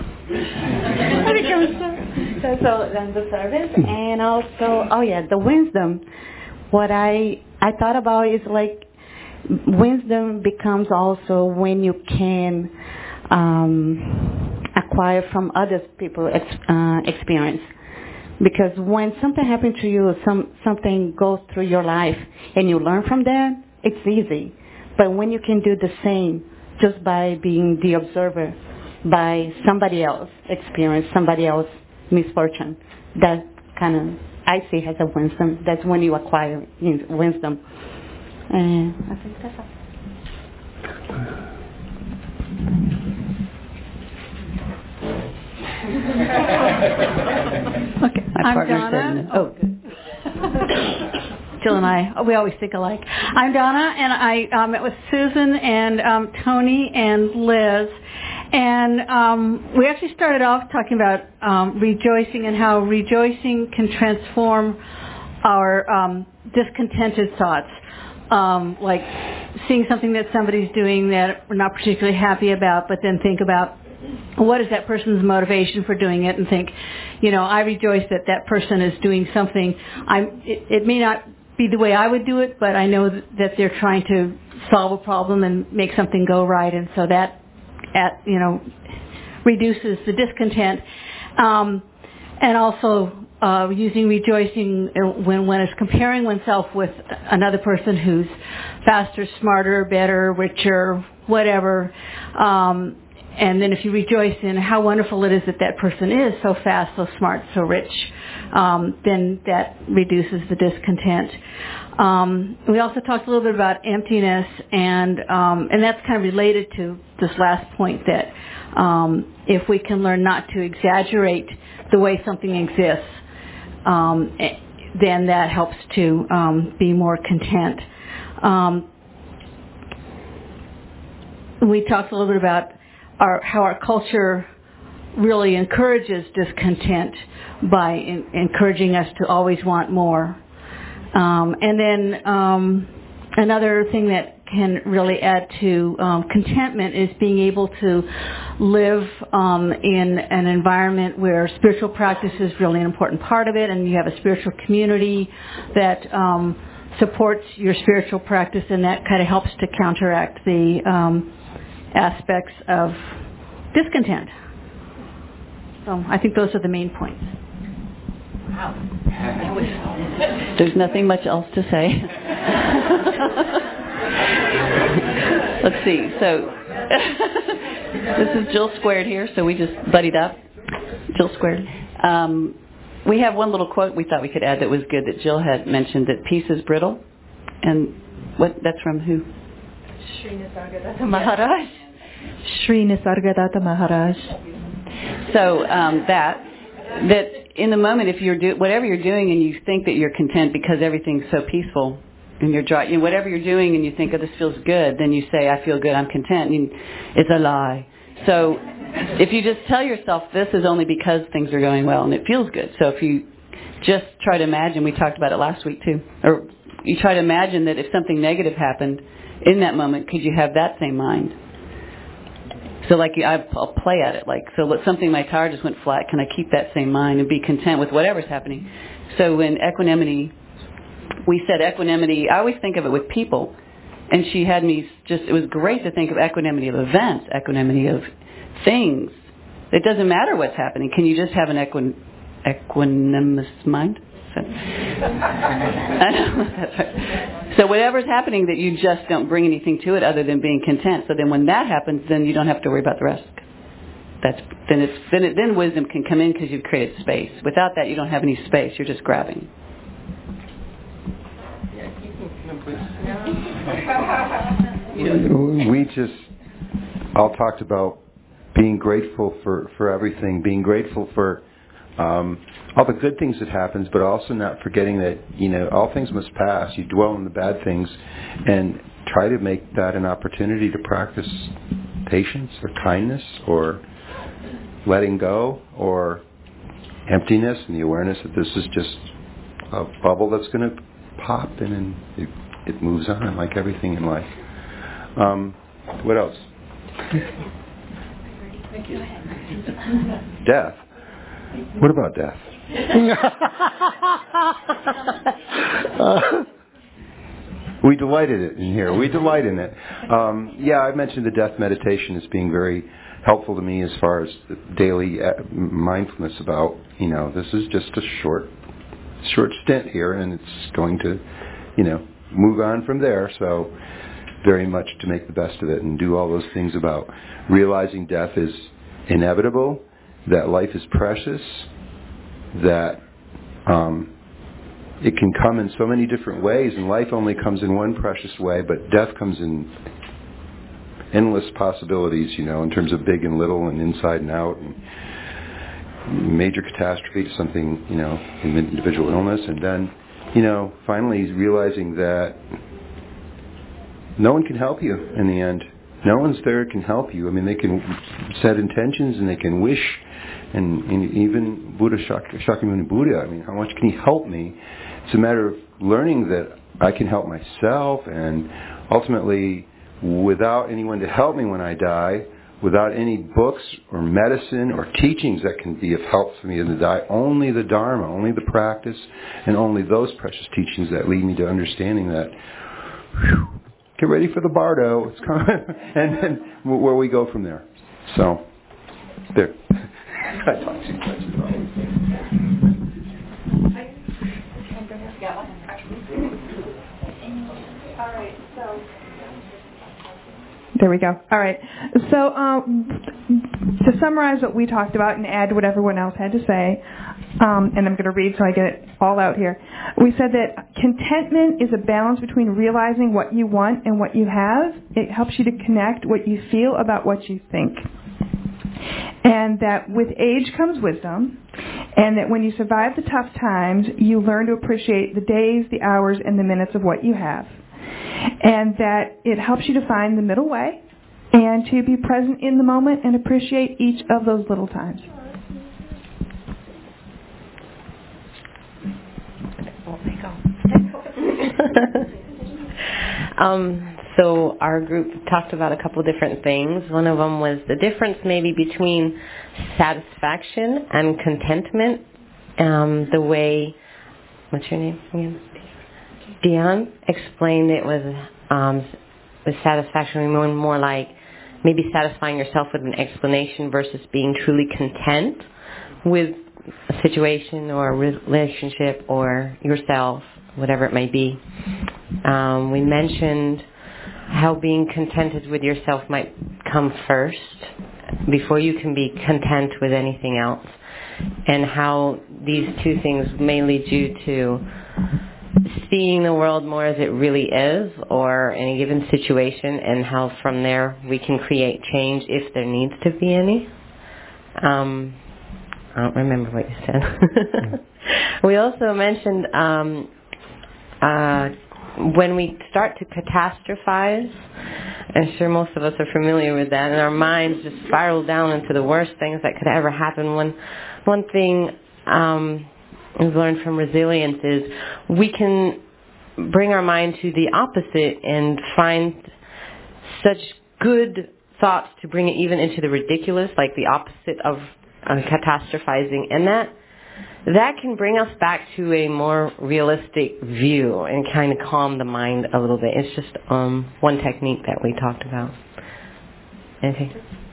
So then the service, and also the wisdom. What I thought about is like wisdom becomes also when you can acquire from other people's experience. Because when something happens to you, something goes through your life, and you learn from that, it's easy. But when you can do the same just by being the observer, by somebody else experience, somebody else misfortune, that kind of, I see as a wisdom. That's when you acquire wisdom. And I think that's all. Okay, I'm Donna. Oh, good. Jill and I, we always think alike. I'm Donna, and I met with Susan and Tony and Liz. And we actually started off talking about rejoicing and how rejoicing can transform our discontented thoughts. Like seeing something that somebody's doing that we're not particularly happy about, but then think about what is that person's motivation for doing it, and think, I rejoice that that person is doing something. It may not be the way I would do it, but I know that they're trying to solve a problem and make something go right, and so that reduces the discontent. And also using rejoicing when one is comparing oneself with another person who's faster, smarter, better, richer, whatever. And then if you rejoice in how wonderful it is that that person is so fast, so smart, so rich, then that reduces the discontent. We also talked a little bit about emptiness, and that's kind of related to this last point, that if we can learn not to exaggerate the way something exists, then that helps to be more content. We talked a little bit about how our culture really encourages discontent by encouraging us to always want more. And then another thing that can really add to contentment is being able to live in an environment where spiritual practice is really an important part of it, and you have a spiritual community that supports your spiritual practice, and that kind of helps to counteract the aspects of discontent. So I think those are the main points. Wow. There's nothing much else to say. Let's see. So this is Jill Squared here, so we just buddied up. Jill Squared. We have one little quote we thought we could add that was good, that Jill had mentioned, that peace is brittle. And that's from who? Sri Nisargadatta Maharaj. Sri Nisargadatta Maharaj. So that in the moment, if you're whatever you're doing and you think that you're content because everything's so peaceful, and you're dry, whatever you're doing and you think, oh, this feels good, then you say, I feel good, I'm content. And it's a lie. So if you just tell yourself this is only because things are going well and it feels good. So if you just try to imagine, we talked about it last week too, or you try to imagine that if something negative happened in that moment, could you have that same mind? So like I'll play at it. Like, so something, my tire just went flat. Can I keep that same mind and be content with whatever's happening? So in equanimity, we said equanimity, I always think of it with people. And she had me it was great to think of equanimity of events, equanimity of things. It doesn't matter what's happening. Can you just have an equanimous mind? That's right. So whatever's happening, that you just don't bring anything to it other than being content. So then when that happens, then you don't have to worry about the rest. Then wisdom can come in because you've created space. Without that, you don't have any space. You're just grabbing. We just all talked about being grateful for everything, being grateful for all the good things that happens, but also not forgetting that, all things must pass. You dwell on the bad things and try to make that an opportunity to practice patience or kindness or letting go or emptiness, and the awareness that this is just a bubble that's going to pop and it moves on like everything in life. What else? Death. What about death? We delighted in here. We delight in it. I mentioned the death meditation as being very helpful to me as far as the daily mindfulness about, this is just a short stint here, and it's going to, move on from there. So very much to make the best of it and do all those things about realizing death is inevitable, that life is precious, that it can come in so many different ways, and life only comes in one precious way, but death comes in endless possibilities, in terms of big and little and inside and out, and major catastrophe, something, an individual illness, and then, finally realizing that no one can help you in the end. No one's there can help you. I mean, they can set intentions and they can wish, and even Buddha Shakyamuni Buddha, I mean, how much can he help me? It's a matter of learning that I can help myself, and ultimately, without anyone to help me when I die, without any books or medicine or teachings that can be of help for me to die, only the Dharma, only the practice, and only those precious teachings that lead me to understanding that, get ready for the bardo, it's coming, and then where we go from there. So, there. I talk too much. All right, so there we go. All right. So to summarize what we talked about and add what everyone else had to say, and I'm going to read so I get it all out here. We said that contentment is a balance between realizing what you want and what you have. It helps you to connect what you feel about what you think. And that with age comes wisdom, and that when you survive the tough times, you learn to appreciate the days, the hours, and the minutes of what you have. And that it helps you to find the middle way and to be present in the moment and appreciate each of those little times. So our group talked about a couple different things. One of them was the difference maybe between satisfaction and contentment. The way, what's your name again? Dion explained it was with satisfaction more like maybe satisfying yourself with an explanation versus being truly content with a situation or a relationship or yourself, whatever it may be. We mentioned how being contented with yourself might come first before you can be content with anything else, and how these two things may lead you to seeing the world more as it really is, or any given situation, and how from there we can create change if there needs to be any. I don't remember what you said. We also mentioned when we start to catastrophize, I'm sure most of us are familiar with that, and our minds just spiral down into the worst things that could ever happen. One thing we've learned from resilience is we can bring our mind to the opposite and find such thoughts to bring it even into the ridiculous, like the opposite of catastrophizing, and that can bring us back to a more realistic view and kind of calm the mind a little bit. It's just one technique that we talked about. Okay.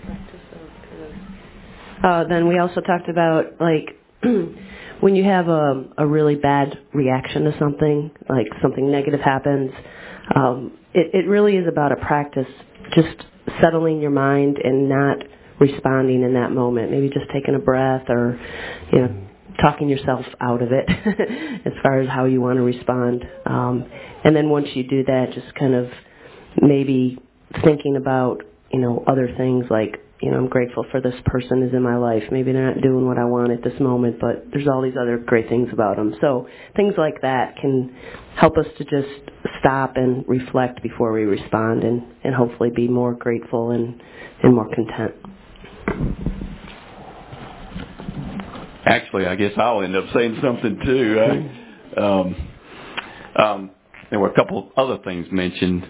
Then we also talked about, like, when you have a really bad reaction to something, like something negative happens, it really is about a practice, just settling your mind and not responding in that moment. Maybe just taking a breath or, talking yourself out of it as far as how you want to respond. And then once you do that, just kind of maybe thinking about, other things like, I'm grateful for this person is in my life. Maybe they're not doing what I want at this moment, but there's all these other great things about them. So things like that can help us to just stop and reflect before we respond and hopefully be more grateful and more content. Actually, I guess I'll end up saying something too. There were a couple other things mentioned.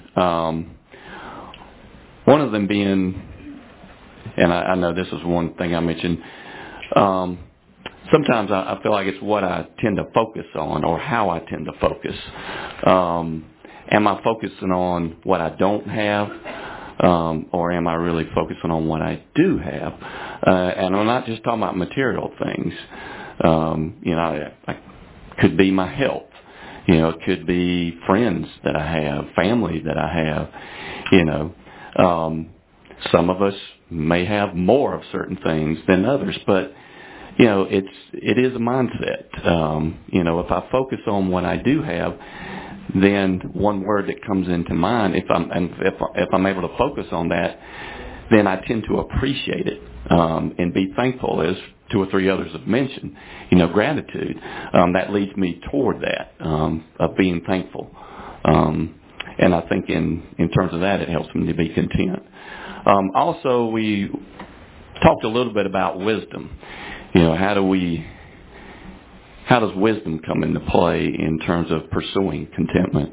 One of them being, and I know this is one thing I mentioned, sometimes I feel like it's what I tend to focus on or how I tend to focus. Am I focusing on what I don't have? Or am I really focusing on what I do have? And I'm not just talking about material things. It could be my health. It could be friends that I have, family that I have. Some of us may have more of certain things than others, but it is a mindset. If I focus on what I do have, then one word that comes into mind, if I'm able to focus on that, then I tend to appreciate it and be thankful, as 2 or 3 others have mentioned. Gratitude. That leads me toward that of being thankful, and I think in terms of that, it helps me to be content. Also, we talked a little bit about wisdom. How does wisdom come into play in terms of pursuing contentment?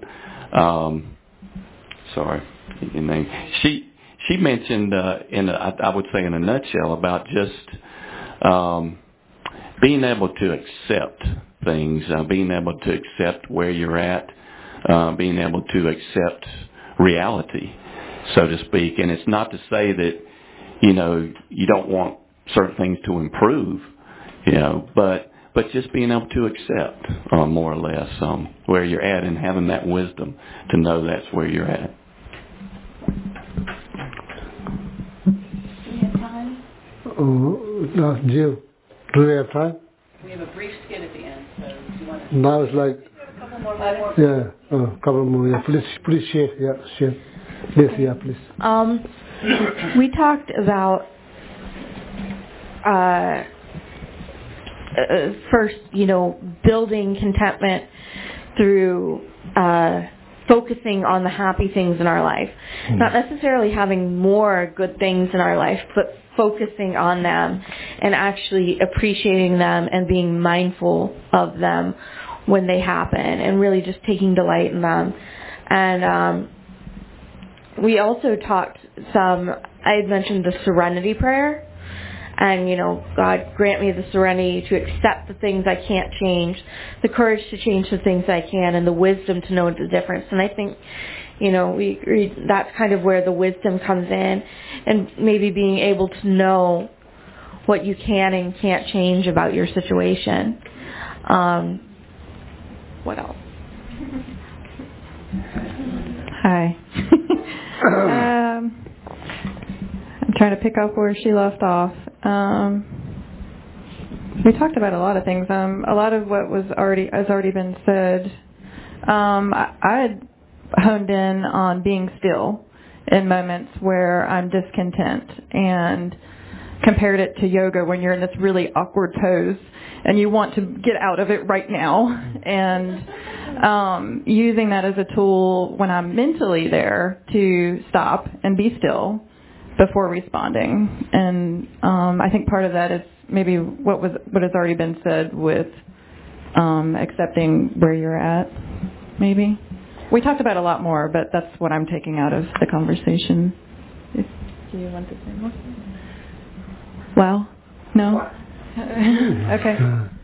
Sorry, your name. She mentioned, I would say in a nutshell, about just being able to accept things, being able to accept where you're at, being able to accept reality, so to speak. And it's not to say that, you don't want certain things to improve, but just being able to accept, more or less, where you're at and having that wisdom to know that's where you're at. Do we have time? No, Jill, do we have time? We have a brief skit at the end, so do you want to... Now it's like... A couple more minutes. Yeah, a couple more. Yeah, please share. Yeah, share. Yes, yeah, please. We talked about... first, building contentment through focusing on the happy things in our life. Not necessarily having more good things in our life, but focusing on them and actually appreciating them and being mindful of them when they happen and really just taking delight in them. And we also talked I had mentioned the serenity prayer. And, God, grant me the serenity to accept the things I can't change, the courage to change the things I can, and the wisdom to know the difference. And I think, we agree that's kind of where the wisdom comes in, and maybe being able to know what you can and can't change about your situation. What else? Hi. I'm trying to pick up where she left off. We talked about a lot of things. A lot of what has already been said. I had honed in on being still in moments where I'm discontent, and compared it to yoga when you're in this really awkward pose and you want to get out of it right now, and using that as a tool when I'm mentally there to stop and be still before responding. And I think part of that is maybe what has already been said with accepting where you're at, maybe. We talked about a lot more, but that's what I'm taking out of the conversation. Do you want to say more? Well, no? Okay.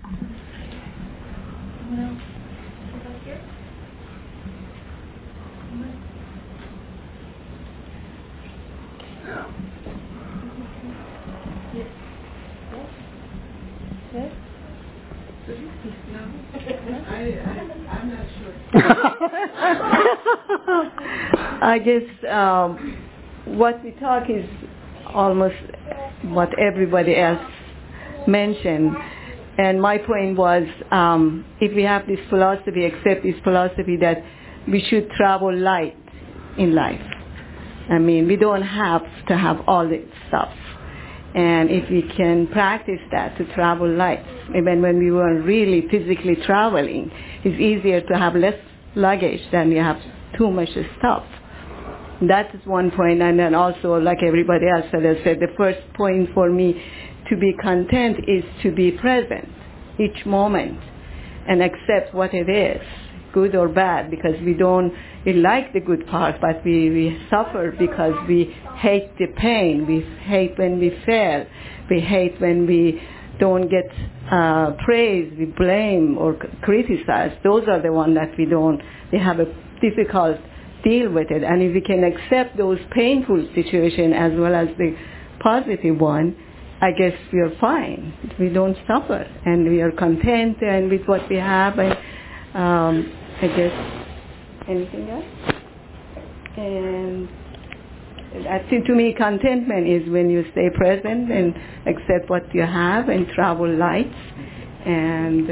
I guess what we talk is almost what everybody else mentioned. And my point was, if we have this philosophy, accept this philosophy that we should travel light in life. I mean, we don't have to have all this stuff. And if we can practice that, to travel light, even when we were really physically traveling, it's easier to have less luggage than you have too much stuff. That is one point. And then also, like everybody else has said, the first point for me to be content is to be present each moment and accept what it is, good or bad, because we like the good part, but we suffer because we hate the pain. We hate when we fail. We hate when we don't get praise. We blame or criticize. Those are the ones that we have a difficult deal with it. And if we can accept those painful situations as well as the positive one, I guess we are fine. We don't suffer, and we are content and with what we have. And I guess anything else. And I think to me, contentment is when you stay present and accept what you have and travel light. And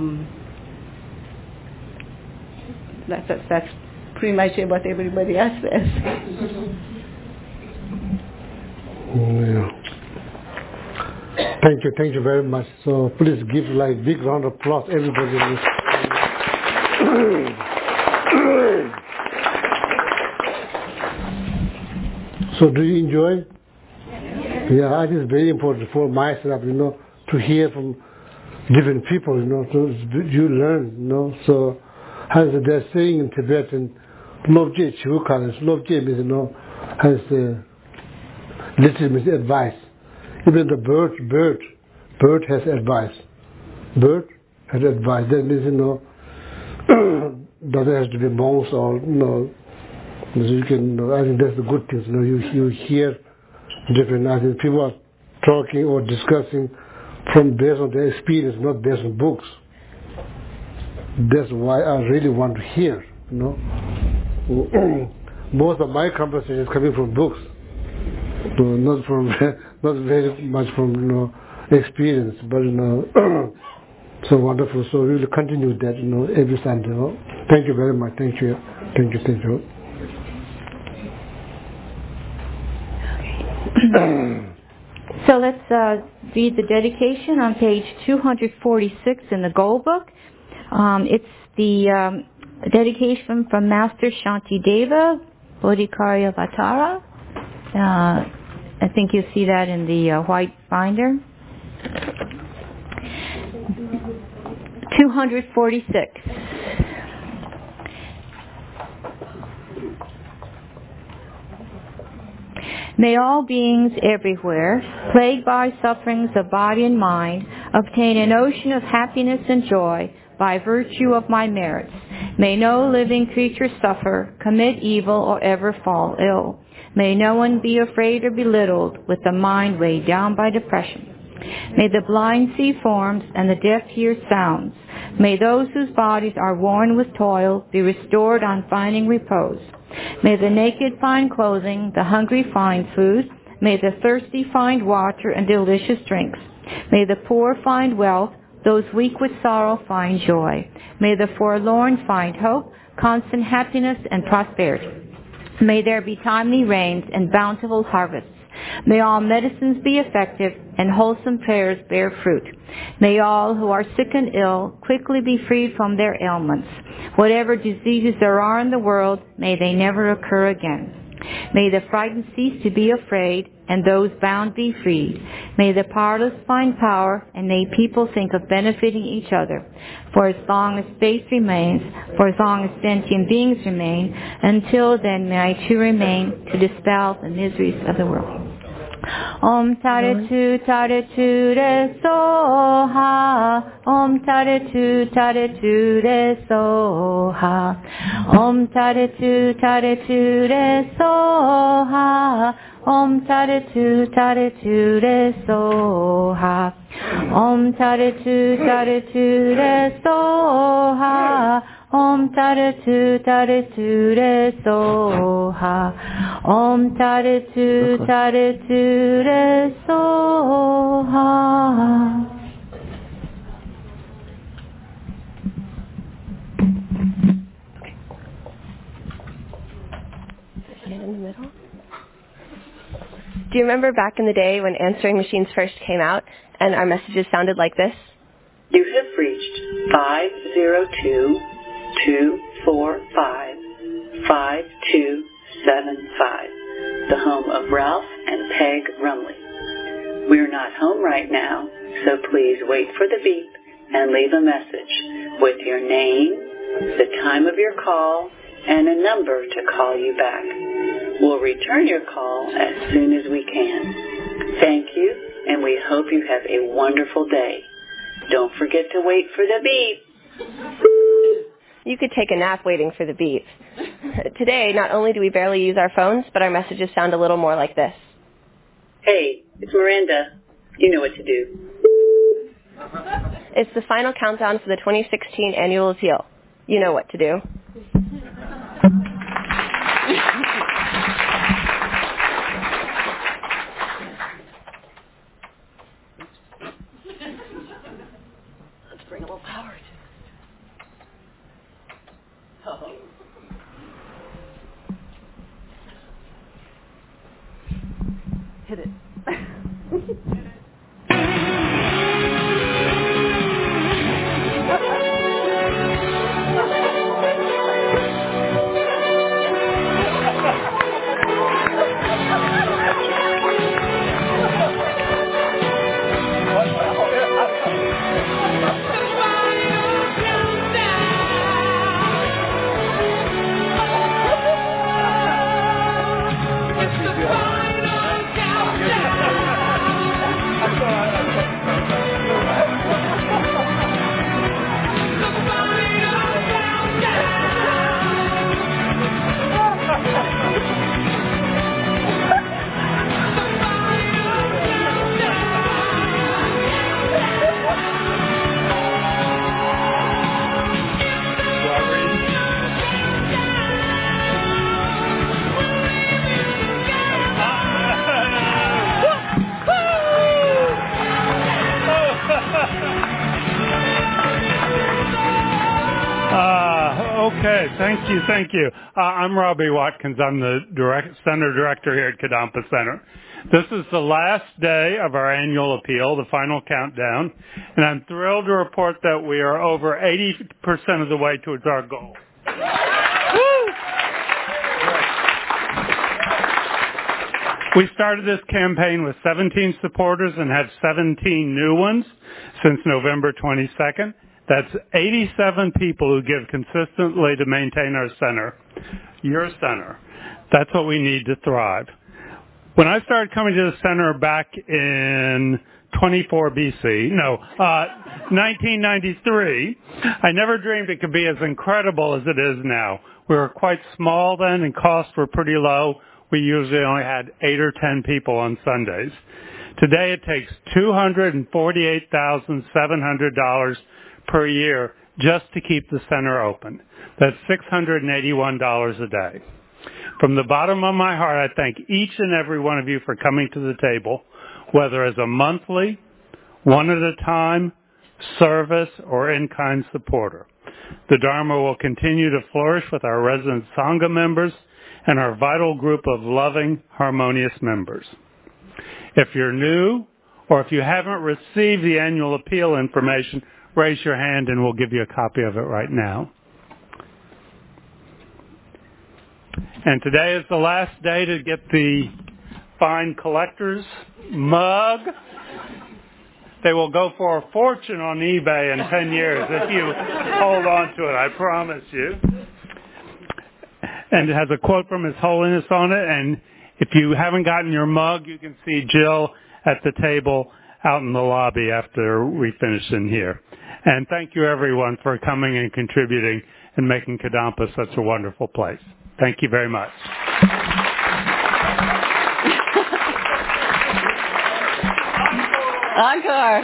that's pretty much what everybody else says. Yeah. Thank you very much. So please give big round of applause, everybody. So do you enjoy? Yeah, I think it's very important for myself, to hear from different people, you learn, So as they're saying in Tibetan, Lobje Chivukalas, Lobje means, has legitimate advice. Even the bird has advice. Bird has advice. That means, doesn't have to be monks or, so you can, I think that's the good thing, you hear different, I think people are talking or discussing based on their experience, not based on books. That's why I really want to hear, Most of my conversation is coming from books. So not very much from experience, but so wonderful. So we will continue that every Sunday. Thank you very much. Thank you. So let's read the dedication on page 246 in the Gold Book. It's the dedication from Master Shantideva Bodhikaya Vatara. I think you see that in the white binder. 246. May all beings everywhere, plagued by sufferings of body and mind, obtain an ocean of happiness and joy by virtue of my merits. May no living creature suffer, commit evil, or ever fall ill. May no one be afraid or belittled with the mind weighed down by depression. May the blind see forms and the deaf hear sounds. May those whose bodies are worn with toil be restored on finding repose. May the naked find clothing, the hungry find food. May the thirsty find water and delicious drinks. May the poor find wealth, those weak with sorrow find joy. May the forlorn find hope, constant happiness and prosperity. May there be timely rains and bountiful harvests. May all medicines be effective and wholesome prayers bear fruit. May all who are sick and ill quickly be freed from their ailments. Whatever diseases there are in the world, may they never occur again. May the frightened cease to be afraid, and those bound be freed. May the powerless find power, and may people think of benefiting each other. For as long as space remains, for as long as sentient beings remain, until then may I too remain to dispel the miseries of the world. Om Tare Tu Re Soha. Om Tare Tu Re Soha. Om Tare Tu Re Soha. Om Tare Tu Re Soha. Om Tare Tu Re Soha. Om Tare Tu Re Soha. Om Tare Tu Re Soha. In the middle. Do you remember back in the day when answering machines first came out and our messages sounded like this? You have reached 502-245-5275, the home of Ralph and Peg Rumley. We're not home right now, so please wait for the beep and leave a message with your name, the time of your call, and a number to call you back. We'll return your call as soon as we can. Thank you, and we hope you have a wonderful day. Don't forget to wait for the beep. You could take a nap waiting for the beep. Today, not only do we barely use our phones, but our messages sound a little more like this. Hey, it's Miranda. You know what to do. It's the final countdown for the 2016 annual appeal. You know what to do. Let's bring a little power to it. Oh. Hit it. Okay, thank you. I'm Robbie Watkins. I'm the Center Director here at Kadampa Center. This is the last day of our annual appeal, the final countdown, and I'm thrilled to report that we are over 80% of the way towards our goal. We started this campaign with 17 supporters and have 17 new ones since November 22nd. That's 87 people who give consistently to maintain our center, your center. That's what we need to thrive. When I started coming to the center back in 1993, I never dreamed it could be as incredible as it is now. We were quite small then and costs were pretty low. We usually only had 8 or 10 people on Sundays. Today it takes $248,700 per year just to keep the center open. That's $681 a day. From the bottom of my heart, I thank each and every one of you for coming to the table, whether as a monthly, one at a time, service, or in-kind supporter. The Dharma will continue to flourish with our resident Sangha members and our vital group of loving, harmonious members. If you're new, or if you haven't received the annual appeal information, raise your hand and we'll give you a copy of it right now. And today is the last day to get the fine collector's mug. They will go for a fortune on eBay in 10 years if you hold on to it, I promise you. And it has a quote from His Holiness on it, and If you haven't gotten your mug, you can see Jill at the table out in the lobby after we finish in here. And thank you, everyone, for coming and contributing and making Kadampa such a wonderful place. Thank you very much. Encore.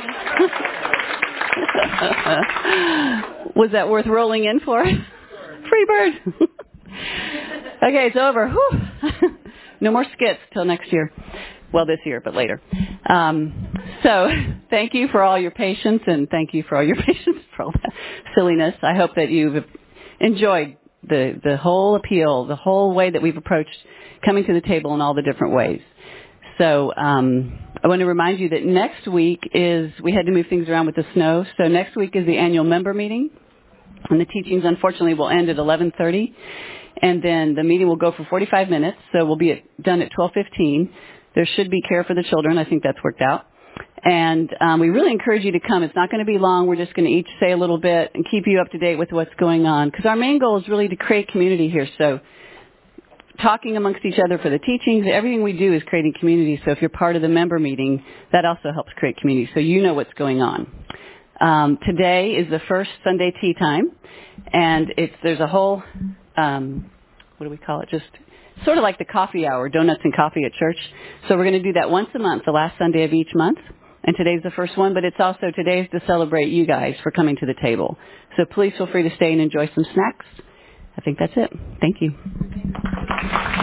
Was that worth rolling in for? Free bird. Okay, it's over. Whew. No more skits till next year. Well, this year, but later. So thank you for all your patience, and thank you for all your patience for all that silliness. I hope that you've enjoyed the whole appeal, the whole way that we've approached coming to the table in all the different ways. So I want to remind you that next week we had to move things around with the snow, so next week is the annual member meeting, and the teachings, unfortunately, will end at 11:30, and then the meeting will go for 45 minutes, so we'll be done at 12:15. There should be care for the children. I think that's worked out. And we really encourage you to come. It's not going to be long. We're just going to each say a little bit and keep you up to date with what's going on, because our main goal is really to create community here. So talking amongst each other for the teachings, everything we do is creating community. So if you're part of the member meeting, that also helps create community, so you know what's going on. Today is the first Sunday tea time, and there's a whole, what do we call it, just sort of like the coffee hour, donuts and coffee at church. So we're going to do that once a month, the last Sunday of each month. And today's the first one, but it's also today's to celebrate you guys for coming to the table. So please feel free to stay and enjoy some snacks. I think that's it. Thank you.